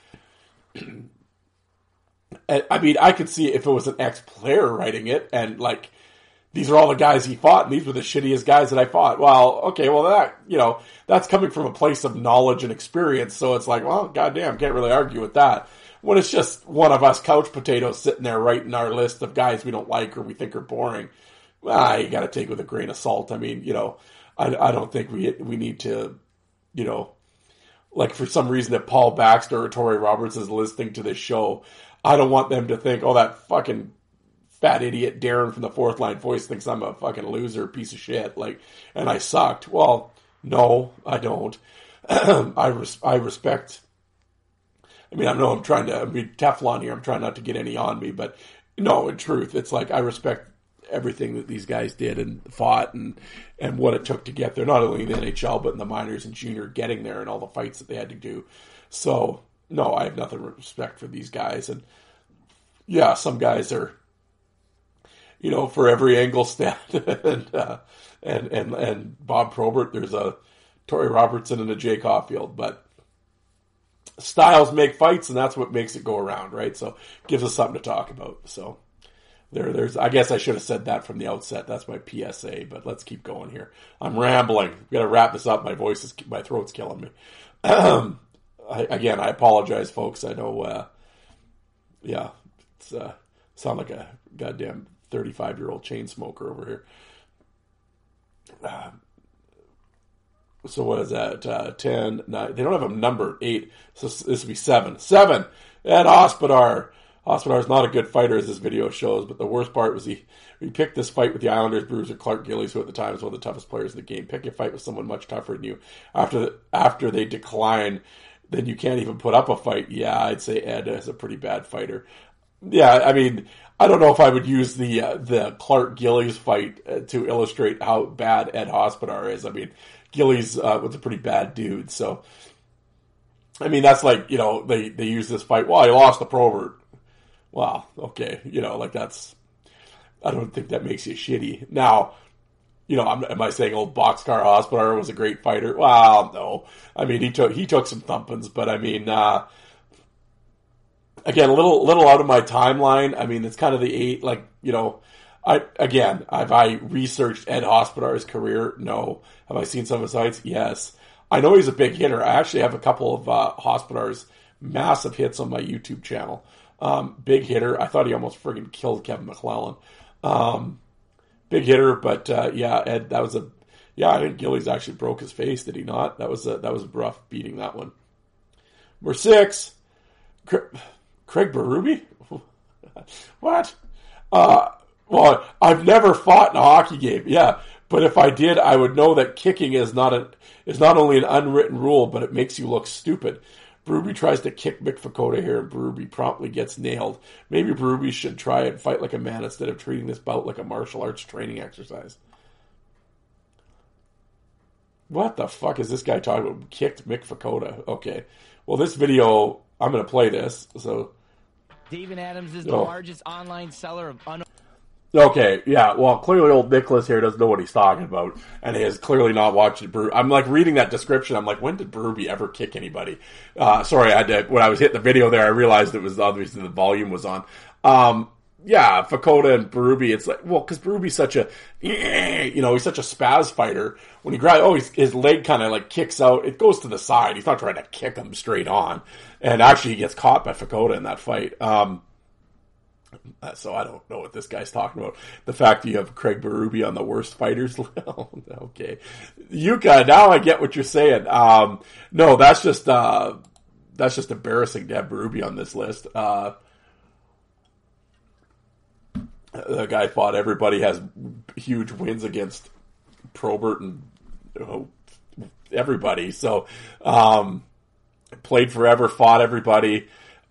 I could see if it was an ex-player writing it and like, these are all the guys he fought, and these were the shittiest guys that I fought. Well, okay, that's coming from a place of knowledge and experience, so it's like, well, goddamn, can't really argue with that. When it's just one of us couch potatoes sitting there writing our list of guys we don't like or we think are boring, you gotta take it with a grain of salt. I don't think we need to, like for some reason that Paul Baxter or Torrey Roberts is listening to this show, I don't want them to think, that fucking fat idiot Darren from the Fourth Line Voice thinks I'm a fucking loser, piece of shit, like, and I sucked. Well, no, I don't. I respect. I know I'm trying to be Teflon here. I'm trying not to get any on me, but no, in truth, it's like I respect everything that these guys did and fought and what it took to get there, not only in the NHL, but in the minors and junior getting there and all the fights that they had to do. So, no, I have nothing but respect for these guys. And yeah, some guys are, for every angle stat and Bob Probert, there's a Torrey Robertson and a Jay Caulfield, but styles make fights and that's what makes it go around, right? So gives us something to talk about. So I guess I should have said that from the outset. That's my PSA, but let's keep going here. I'm rambling. We got to wrap this up. My throat's killing me. I apologize, folks. I know, it's sound like a goddamn 35-year-old chain smoker over here. So what is that? 10, 9. They don't have a number. 8. So this would be 7. 7. Ed Hospodar. Hospodar is not a good fighter, as this video shows, but the worst part was he picked this fight with the Islanders bruiser Clark Gillies, who at the time was one of the toughest players in the game. Pick a fight with someone much tougher than you. After they decline, then you can't even put up a fight. Yeah, I'd say Ed is a pretty bad fighter. Yeah, I mean, I don't know if I would use the Clark Gillies fight to illustrate how bad Ed Hospodar is. I mean, Gillies was a pretty bad dude, so I mean that's like, they use this fight. Well, he lost to Probert. Wow, okay, that's. I don't think that makes you shitty. Now, am I saying old Boxcar Hospodar was a great fighter? Well, no. I mean, he took some thumpings, but I mean, again, a little out of my timeline. I mean, it's kind of the 8, have I researched Ed Hospodar's career? No. Have I seen some of his fights? Yes. I know he's a big hitter. I actually have a couple of Hospodar's massive hits on my YouTube channel. Big hitter. I thought he almost friggin' killed Kevin McClellan. Big hitter, but Ed, that was I think Gillies actually broke his face, did he not? That was a rough beating, that one. Number 6, Craig Berube? What? Well, I've never fought in a hockey game. Yeah, but if I did, I would know that kicking is not only an unwritten rule, but it makes you look stupid. Berube tries to kick Mick Fakota here, and Berube promptly gets nailed. Maybe Berube should try and fight like a man instead of treating this bout like a martial arts training exercise. What the fuck is this guy talking about? Kicked Mick Fakota. Okay. Well, this video, I'm going to play this. So, David Adams is the largest online seller of Okay, yeah, well, clearly old Nicholas here doesn't know what he's talking about, and he has clearly not watched it. I'm like reading that description, I'm like, when did Berube ever kick anybody? Sorry, when I was hitting the video there, I realized it was obviously the volume was on. Yeah, Fakota and Berube, it's like, well, because Berube's such a, he's such a spaz fighter. When he grabs, his leg kind of like kicks out, it goes to the side. He's not trying to kick him straight on. And actually, he gets caught by Fakota in that fight. So I don't know what this guy's talking about. The fact that you have Craig Berube on the worst fighters. Okay. Yuka, now I get what you're saying. No, that's just embarrassing to have Berube on this list. The guy fought everybody, has huge wins against Probert and everybody. So, played forever, fought everybody,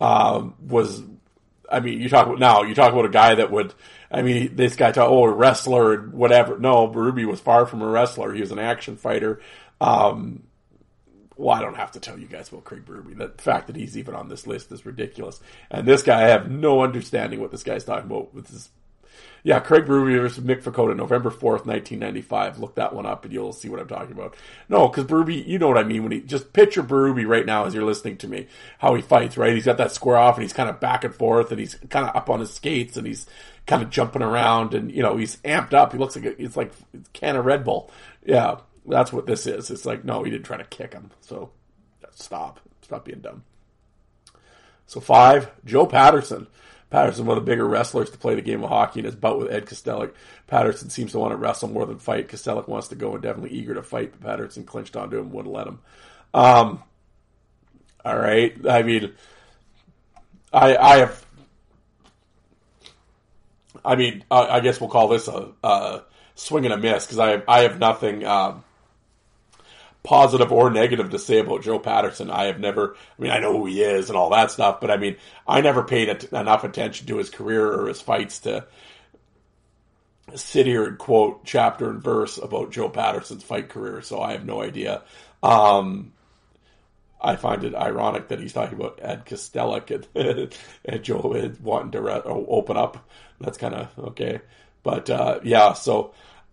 you talk about a guy that would, this guy a wrestler and whatever. No, Berube was far from a wrestler. He was an action fighter. Well, I don't have to tell you guys about Craig Berube. The fact that he's even on this list is ridiculous. And this guy, I have no understanding what this guy's talking about with this. Yeah, Craig Berube versus Mick Fakota, November 4th, 1995. Look that one up and you'll see what I'm talking about. No, because Berube, you know what I mean. When just picture Berube right now as you're listening to me, how he fights, right? He's got that square off and he's kind of back and forth and he's kind of up on his skates and he's kind of jumping around and, he's amped up. He looks like it's like a can of Red Bull. Yeah, that's what this is. It's like, no, he didn't try to kick him. So stop being dumb. So 5, Joe Patterson. Patterson, one of the bigger wrestlers to play the game of hockey in his bout with Ed Kostelic. Patterson seems to want to wrestle more than fight. Kostelic wants to go and definitely eager to fight, but Patterson clinched onto him, wouldn't let him. All right. I guess we'll call this a swing and a miss because I have nothing positive or negative to say about Joe Patterson. I know who he is and all that stuff, but I never paid enough attention to his career or his fights to sit here and quote chapter and verse about Joe Patterson's fight career, so I have no idea. I find it ironic that he's talking about Ed Kostelic and Joe wanting to open up. That's kind of okay. But, so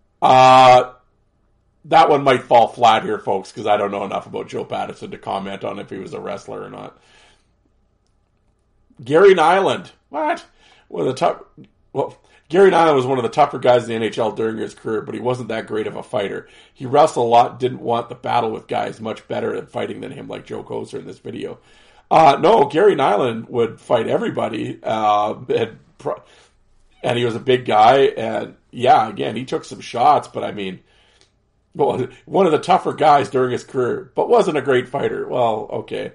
that one might fall flat here, folks, because I don't know enough about Joe Patterson to comment on if he was a wrestler or not. Gary Nyland. What? Gary Nyland was one of the tougher guys in the NHL during his career, but he wasn't that great of a fighter. He wrestled a lot, didn't want the battle with guys much better at fighting than him, like Joe Kocur in this video. No, Gary Nyland would fight everybody, and he was a big guy, and yeah, again, he took some shots, but I mean, well, one of the tougher guys during his career, but wasn't a great fighter. Well, okay.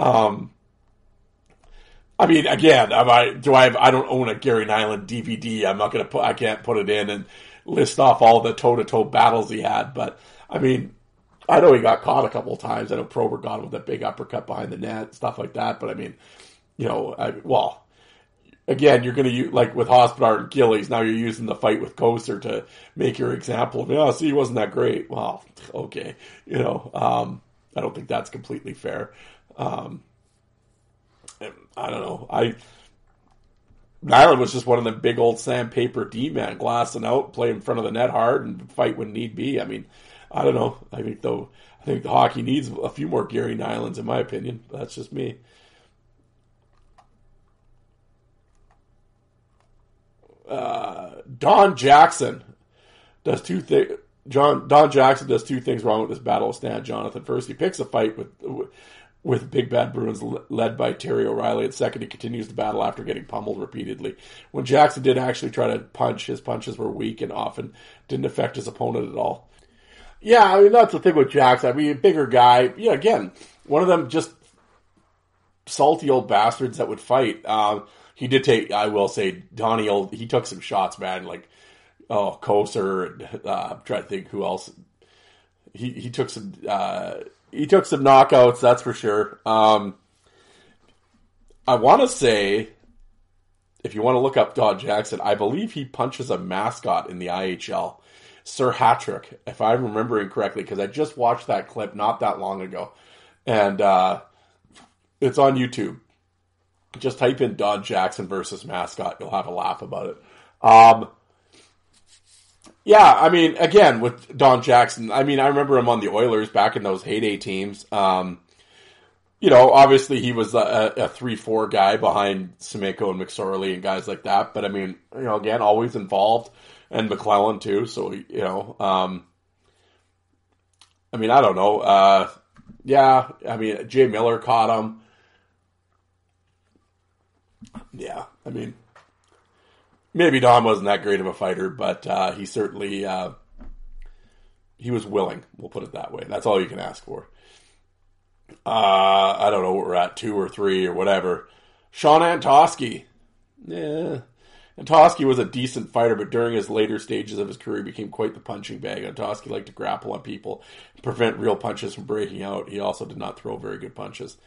I mean, again, I don't own a Gary Nyland DVD. I can't put it in and list off all the toe-to-toe battles he had. But, I mean, I know he got caught a couple of times. I know Probert got him with a big uppercut behind the net, stuff like that. But, I mean, again, you're going to use, like with Hospodar and Gillies, now you're using the fight with Kocur to make your example of, he wasn't that great. Well, okay. I don't think that's completely fair. I don't know. Nyland was just one of them big old sandpaper D-man, glassing out, play in front of the net hard, and fight when need be. I mean, I don't know. I think the hockey needs a few more Gary Nylands, in my opinion. That's just me. Don Jackson does two things. Don Jackson does two things wrong with this battle of Stan Jonathan. First, he picks a fight with Big Bad Bruins led by Terry O'Reilly. And second, he continues the battle after getting pummeled repeatedly. When Jackson did actually try to punch, his punches were weak and often didn't affect his opponent at all. Yeah, I mean, that's the thing with Jackson. I mean, a bigger guy. Yeah, again, one of them just salty old bastards that would fight. He did take, I will say, Donnie, he took some shots, man. Like, Kocur, I'm trying to think who else. He took some knockouts, that's for sure. I want to say, if you want to look up Don Jackson, I believe he punches a mascot in the IHL, Sir Hatrick, if I'm remembering correctly, because I just watched that clip not that long ago, and it's on YouTube. Just type in Don Jackson versus mascot, you'll have a laugh about it. Yeah, I mean, again, with Don Jackson, I mean, I remember him on the Oilers back in those heyday teams. Obviously he was a 3-4 guy behind Semenko and McSorley and guys like that. But I mean, again, always involved, and McClellan too. So, I mean, I don't know. Yeah, I mean, Jay Miller caught him. Yeah, I mean, maybe Don wasn't that great of a fighter, but he certainly he was willing. We'll put it that way. That's all you can ask for. I don't know what we're at, 2 or 3 or whatever. Sean Antoski. Yeah. Antoski was a decent fighter, but during his later stages of his career, he became quite the punching bag. Antoski liked to grapple on people, prevent real punches from breaking out. He also did not throw very good punches.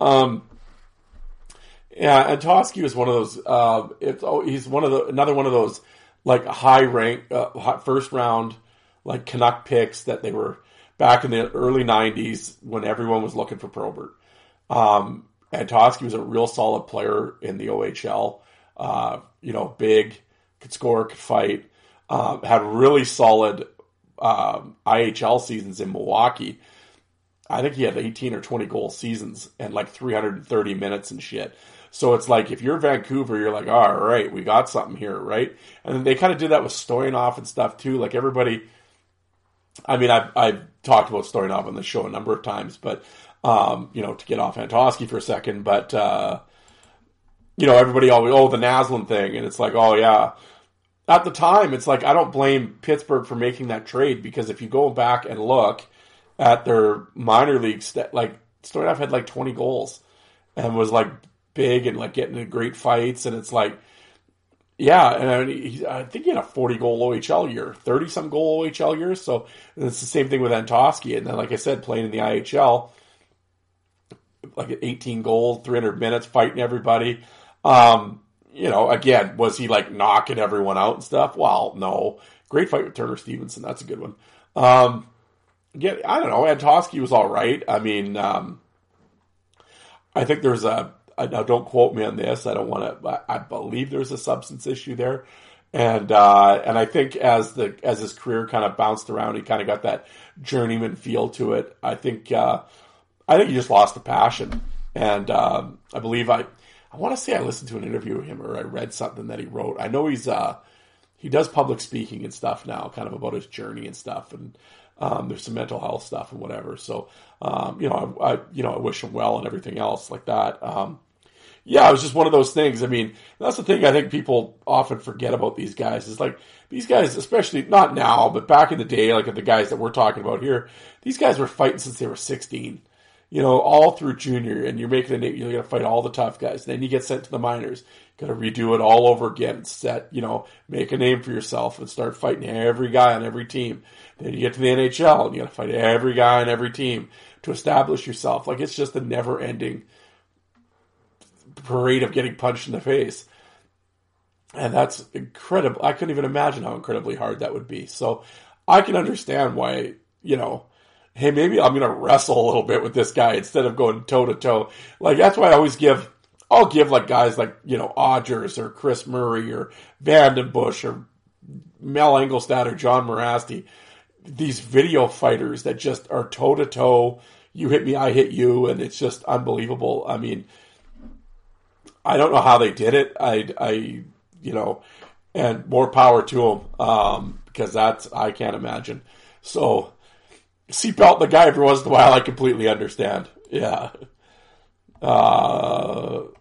Yeah, Antoski was one of those. He's another one of those like high rank, first round, like Canuck picks that they were back in the early '90s when everyone was looking for Probert. Antoski was a real solid player in the OHL. Big, could score, could fight. Had really solid IHL seasons in Milwaukee. I think he had 18 or 20 goal seasons and like 330 minutes and shit. So it's like, if you're Vancouver, you're like, all right, we got something here, right? And then they kind of did that with Stoyanov and stuff too. Like everybody, I mean, I've talked about Stoyanov on the show a number of times, but, to get off Antoski for a second, but, everybody always, the Naslund thing. And it's like, oh yeah. At the time, it's like, I don't blame Pittsburgh for making that trade, because if you go back and look at their minor league, like Stoyanov had like 20 goals and was like big and like getting into great fights. And it's like, yeah. And I think he had a 40 goal OHL year, 30 some goal OHL year. So it's the same thing with Antoski. And then, like I said, playing in the IHL, like 18 goals, 300 minutes, fighting everybody. Again, was he like knocking everyone out and stuff? Well, no. Great fight with Turner Stevenson. That's a good one. Again, I don't know. Antoski was all right. I mean, I think there's now don't quote me on this. I don't want to, I believe there's a substance issue there. And I think as his career kind of bounced around, he kind of got that journeyman feel to it. I think he just lost the passion. And, I believe I want to say I listened to an interview with him, or I read something that he wrote. I know he's, he does public speaking and stuff now, kind of about his journey and stuff, and there's some mental health stuff and whatever. So, I wish him well and everything else like that. Yeah, it was just one of those things. I mean, that's the thing I think people often forget about these guys is like these guys, especially not now, but back in the day, like the guys that we're talking about here, these guys were fighting since they were 16, all through junior, and you're making a name, you're going to fight all the tough guys. Then you get sent to the minors, got to redo it all over again, make a name for yourself and start fighting every guy on every team. Then you get to the NHL and you got to fight every guy on every team to establish yourself. Like it's just a never ending parade of getting punched in the face. And that's incredible. I couldn't even imagine how incredibly hard that would be. So I can understand why, hey, maybe I'm going to wrestle a little bit with this guy instead of going toe to toe. Like that's why I'll give like guys like, Odgers or Chris Murray or Vandenbush or Mel Engelstad or John Morasti, these video fighters that just are toe to toe. You hit me, I hit you. And it's just unbelievable. I mean, I don't know how they did it. And more power to them, because I can't imagine. So, seatbelt the guy every once in a while, I completely understand. Yeah. Last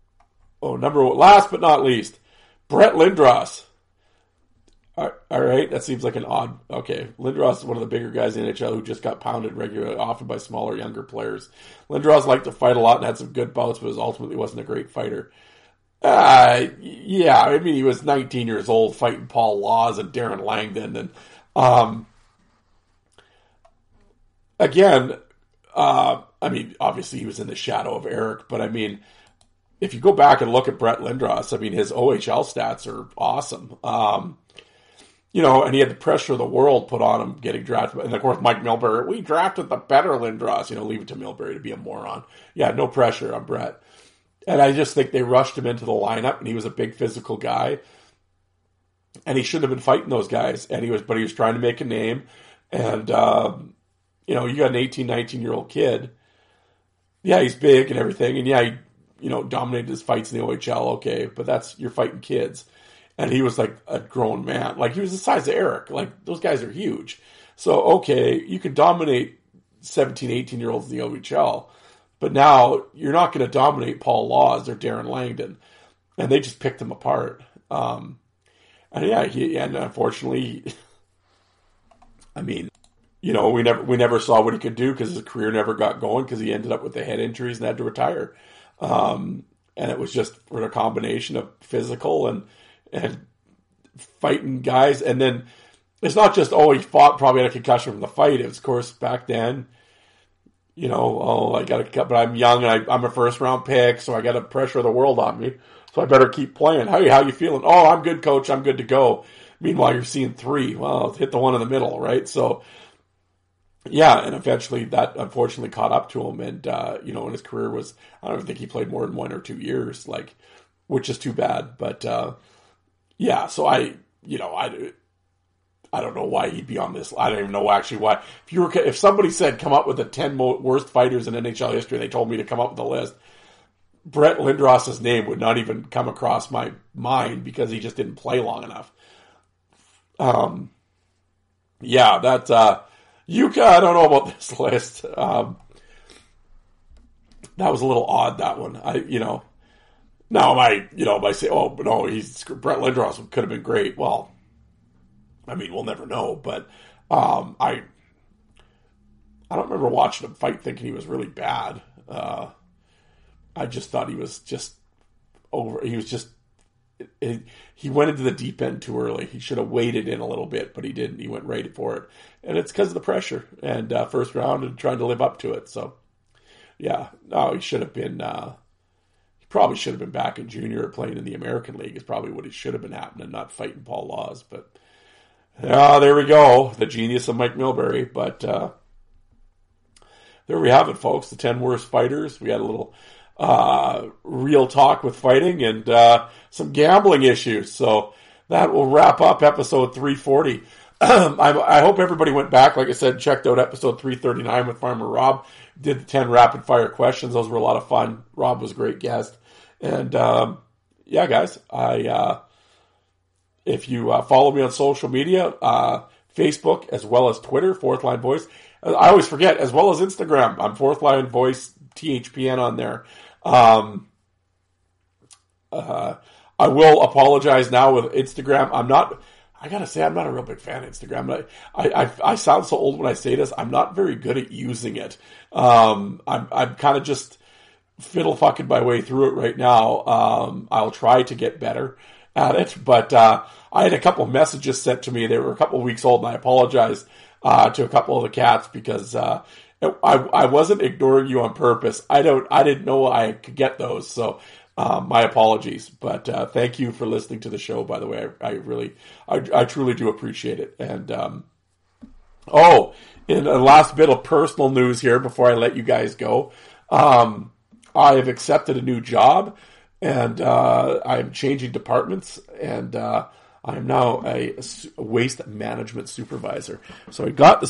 but not least, Brett Lindros. All right, that seems like an odd. Okay, Lindros is one of the bigger guys in the NHL who just got pounded regularly, often by smaller, younger players. Lindros liked to fight a lot and had some good bouts, but ultimately wasn't a great fighter. He was 19 years old fighting Paul Laws and Darren Langdon, and obviously he was in the shadow of Eric, but I mean, if you go back and look at Brett Lindros, I mean, his OHL stats are awesome. And he had the pressure of the world put on him getting drafted. And of course, Mike Milbury, we drafted the better Lindros, leave it to Milbury to be a moron. Yeah, no pressure on Brett. And I just think they rushed him into the lineup, and he was a big physical guy. And he shouldn't have been fighting those guys. But he was trying to make a name. And, you got an 18, 19-year-old kid. Yeah, he's big and everything. And yeah, he, dominated his fights in the OHL. Okay, but you're fighting kids. And he was like a grown man. Like he was the size of Eric. Like those guys are huge. So, okay, you can dominate 17, 18-year-olds in the OHL. But now you're not going to dominate Paul Laws or Darren Langdon. And they just picked him apart. And unfortunately, I mean, we never saw what he could do because his career never got going because he ended up with the head injuries and had to retire. And it was just for a combination of physical and fighting guys. And then it's not just, he fought, probably had a concussion from the fight. It was, of course, back then, I got to cut, but I'm young and I'm a first round pick, so I got to pressure the world on me. So I better keep playing. How you feeling? Oh, I'm good, coach. I'm good to go. Meanwhile, you're seeing 3. Well, hit the one in the middle, right? So, yeah, and eventually that unfortunately caught up to him. And, and his career was, I don't think he played more than 1 or 2 years, which is too bad. But, yeah, so I don't know why he'd be on this. I don't even know actually why. If somebody said come up with the 10 worst fighters in NHL history, and they told me to come up with a list, Brett Lindros' name would not even come across my mind because he just didn't play long enough. Yuka, I don't know about this list. That was a little odd, that one. By say, Brett Lindros could have been great. Well, I mean, we'll never know, but I don't remember watching him fight thinking he was really bad. I just thought he was just over. He was just he went into the deep end too early. He should have waited in a little bit, but he didn't. He went right for it, and it's because of the pressure and first round and trying to live up to it. So, yeah, no, he should have been. He probably should have been back in junior or playing in the American League. Is probably what it should have been happening, not fighting Paul Laws, but. There we go. The genius of Mike Milbury. But there we have it, folks. The 10 worst fighters. We had a little real talk with fighting and some gambling issues. So that will wrap up episode 340. I hope everybody went back, like I said, checked out episode 339 with Farmer Rob. Did the 10 rapid fire questions. Those were a lot of fun. Rob was a great guest. And yeah, guys, if you follow me on social media, Facebook as well as Twitter, Fourth Line Voice. I always forget, as well as Instagram. I'm Fourth Line Voice THPN on there. I will apologize now with Instagram. I gotta say, I'm not a real big fan of Instagram. I sound so old when I say this. I'm not very good at using it. I'm kind of just fiddle fucking my way through it right now. I'll try to get better at it, but I had a couple of messages sent to me. They were a couple of weeks old, and I apologize to a couple of the cats because I wasn't ignoring you on purpose. I didn't know I could get those, so my apologies. But thank you for listening to the show. By the way, I truly do appreciate it. And in the last bit of personal news here before I let you guys go, I have accepted a new job, and I'm changing departments, and I am now a waste management supervisor. So I got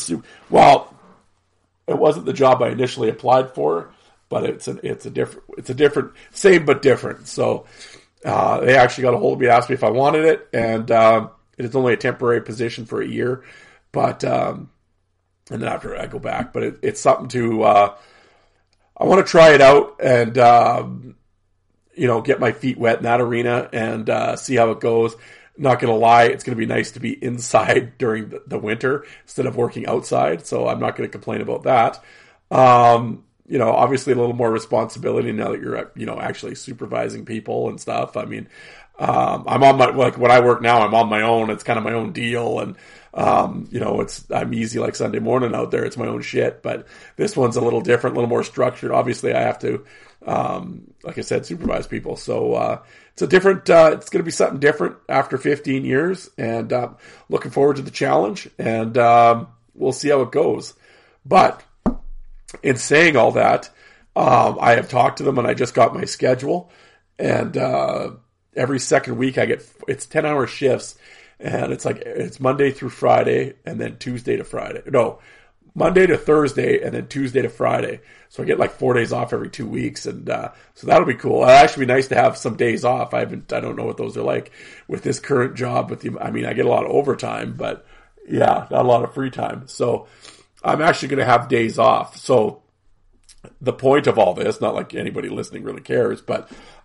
it wasn't the job I initially applied for, but it's a different, same but different. So they actually got a hold of me and asked me if I wanted it, and it is only a temporary position for a year, but and then after I go back. But it's something to I want to try it out and get my feet wet in that arena and see how it goes. Not going to lie, it's going to be nice to be inside during the winter instead of working outside, so I'm not going to complain about that. Obviously a little more responsibility now that you're, actually supervising people and stuff. I mean, I'm on when I work now, I'm on my own. It's kind of my own deal, and I'm easy like Sunday morning out there. It's my own shit, but this one's a little different, a little more structured. Obviously I have to, like I said, supervise people. So, it's a different, it's going to be something different after 15 years, and, looking forward to the challenge, and, we'll see how it goes. But in saying all that, I have talked to them, and I just got my schedule, and, every second week it's 10-hour shifts, and it's Monday through Friday, and then Tuesday to Friday. No, Monday to Thursday, and then Tuesday to Friday. So I get 4 days off every 2 weeks, and so that'll be cool. It'll actually be nice to have some days off. I don't know what those are like with this current job. I get a lot of overtime, but yeah, not a lot of free time. So I'm actually going to have days off. So the point of all this, not like anybody listening really cares, but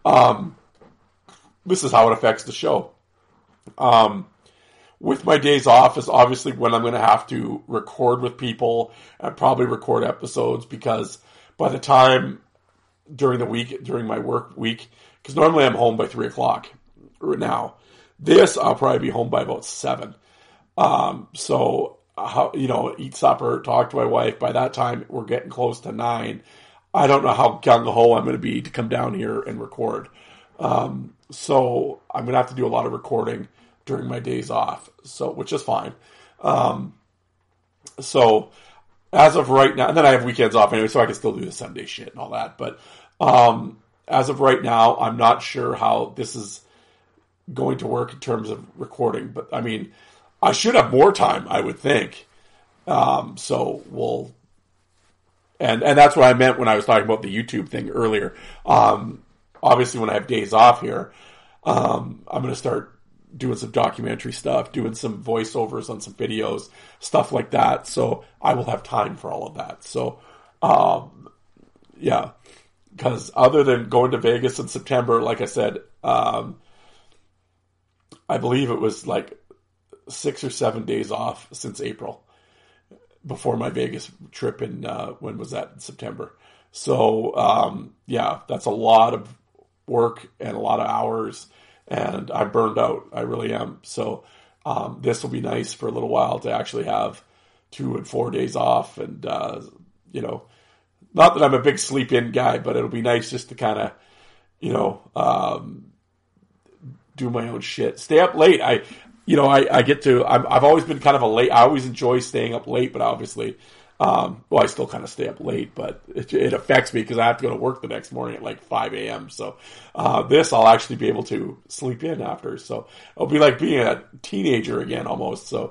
this is how it affects the show. With my days off is obviously when I'm going to have to record with people and probably record episodes, because by the time during the week, during my work week, because normally I'm home by 3:00 now. This, I'll probably be home by about 7. So, eat supper, talk to my wife. By that time, we're getting close to 9. I don't know how gung-ho I'm going to be to come down here and record. So I'm going to have to do a lot of recording during my days off, which is fine. So as of right now, and then I have weekends off anyway, so I can still do the Sunday shit and all that. But as of right now, I'm not sure how this is going to work in terms of recording. But I mean, I should have more time, I would think. So we'll, and that's what I meant when I was talking about the YouTube thing earlier. Obviously, when I have days off here, I'm going to start doing some documentary stuff, doing some voiceovers on some videos, stuff like that. So I will have time for all of that. So, yeah, because other than going to Vegas in September, like I said, I believe it was 6 or 7 days off since April before my Vegas trip in, when was that? In September. So, yeah, that's a lot of work and a lot of hours, and I'm burned out. I really am. So this will be nice for a little while to actually have 2 and 4 days off, and not that I'm a big sleep-in guy, but it'll be nice just to kind of, do my own shit. Stay up late. I've always been kind of I always enjoy staying up late, but obviously, I still kind of stay up late, but it affects me because I have to go to work the next morning at 5 a.m. So, this I'll actually be able to sleep in after. So it'll be like being a teenager again almost. So,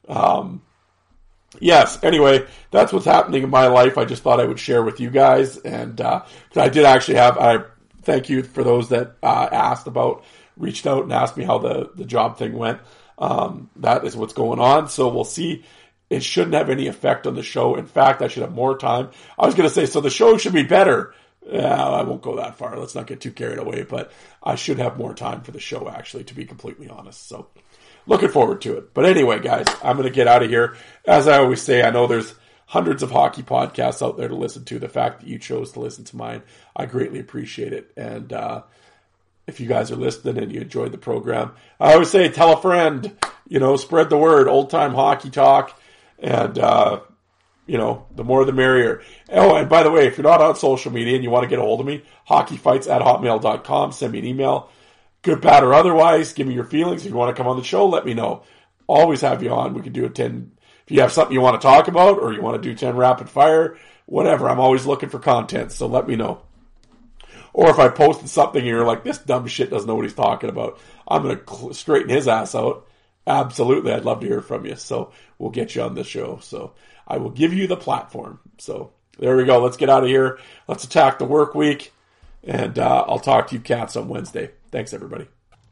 yes, anyway, that's what's happening in my life. I just thought I would share with you guys. And, I did actually I thank you for those that, asked about reached out and asked me how the job thing went. That is what's going on. So we'll see. It shouldn't have any effect on the show. In fact, I should have more time. I was going to say, so the show should be better. I won't go that far. Let's not get too carried away, but I should have more time for the show, actually, to be completely honest. So looking forward to it. But anyway, guys, I'm going to get out of here. As I always say, I know there's hundreds of hockey podcasts out there to listen to. The fact that you chose to listen to mine, I greatly appreciate it. And if you guys are listening and you enjoyed the program, I always say, tell a friend, spread the word, old-time hockey talk. And, the more the merrier. Oh, and by the way, if you're not on social media and you want to get a hold of me, hockeyfights@hotmail.com. Send me an email. Good, bad, or otherwise. Give me your feelings. If you want to come on the show, let me know. Always have you on. We can do a 10. If you have something you want to talk about or you want to do 10 rapid fire, whatever. I'm always looking for content, so let me know. Or if I posted something and you're like, this dumb shit doesn't know what he's talking about, I'm going to straighten his ass out. Absolutely. I'd love to hear from you. So we'll get you on the show. So I will give you the platform. So there we go. Let's get out of here. Let's attack the work week. And I'll talk to you cats on Wednesday. Thanks, everybody.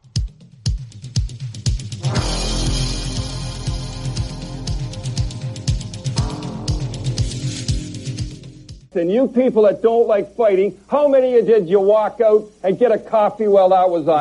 And you people that don't like fighting, how many of you did you walk out and get a coffee while that was on?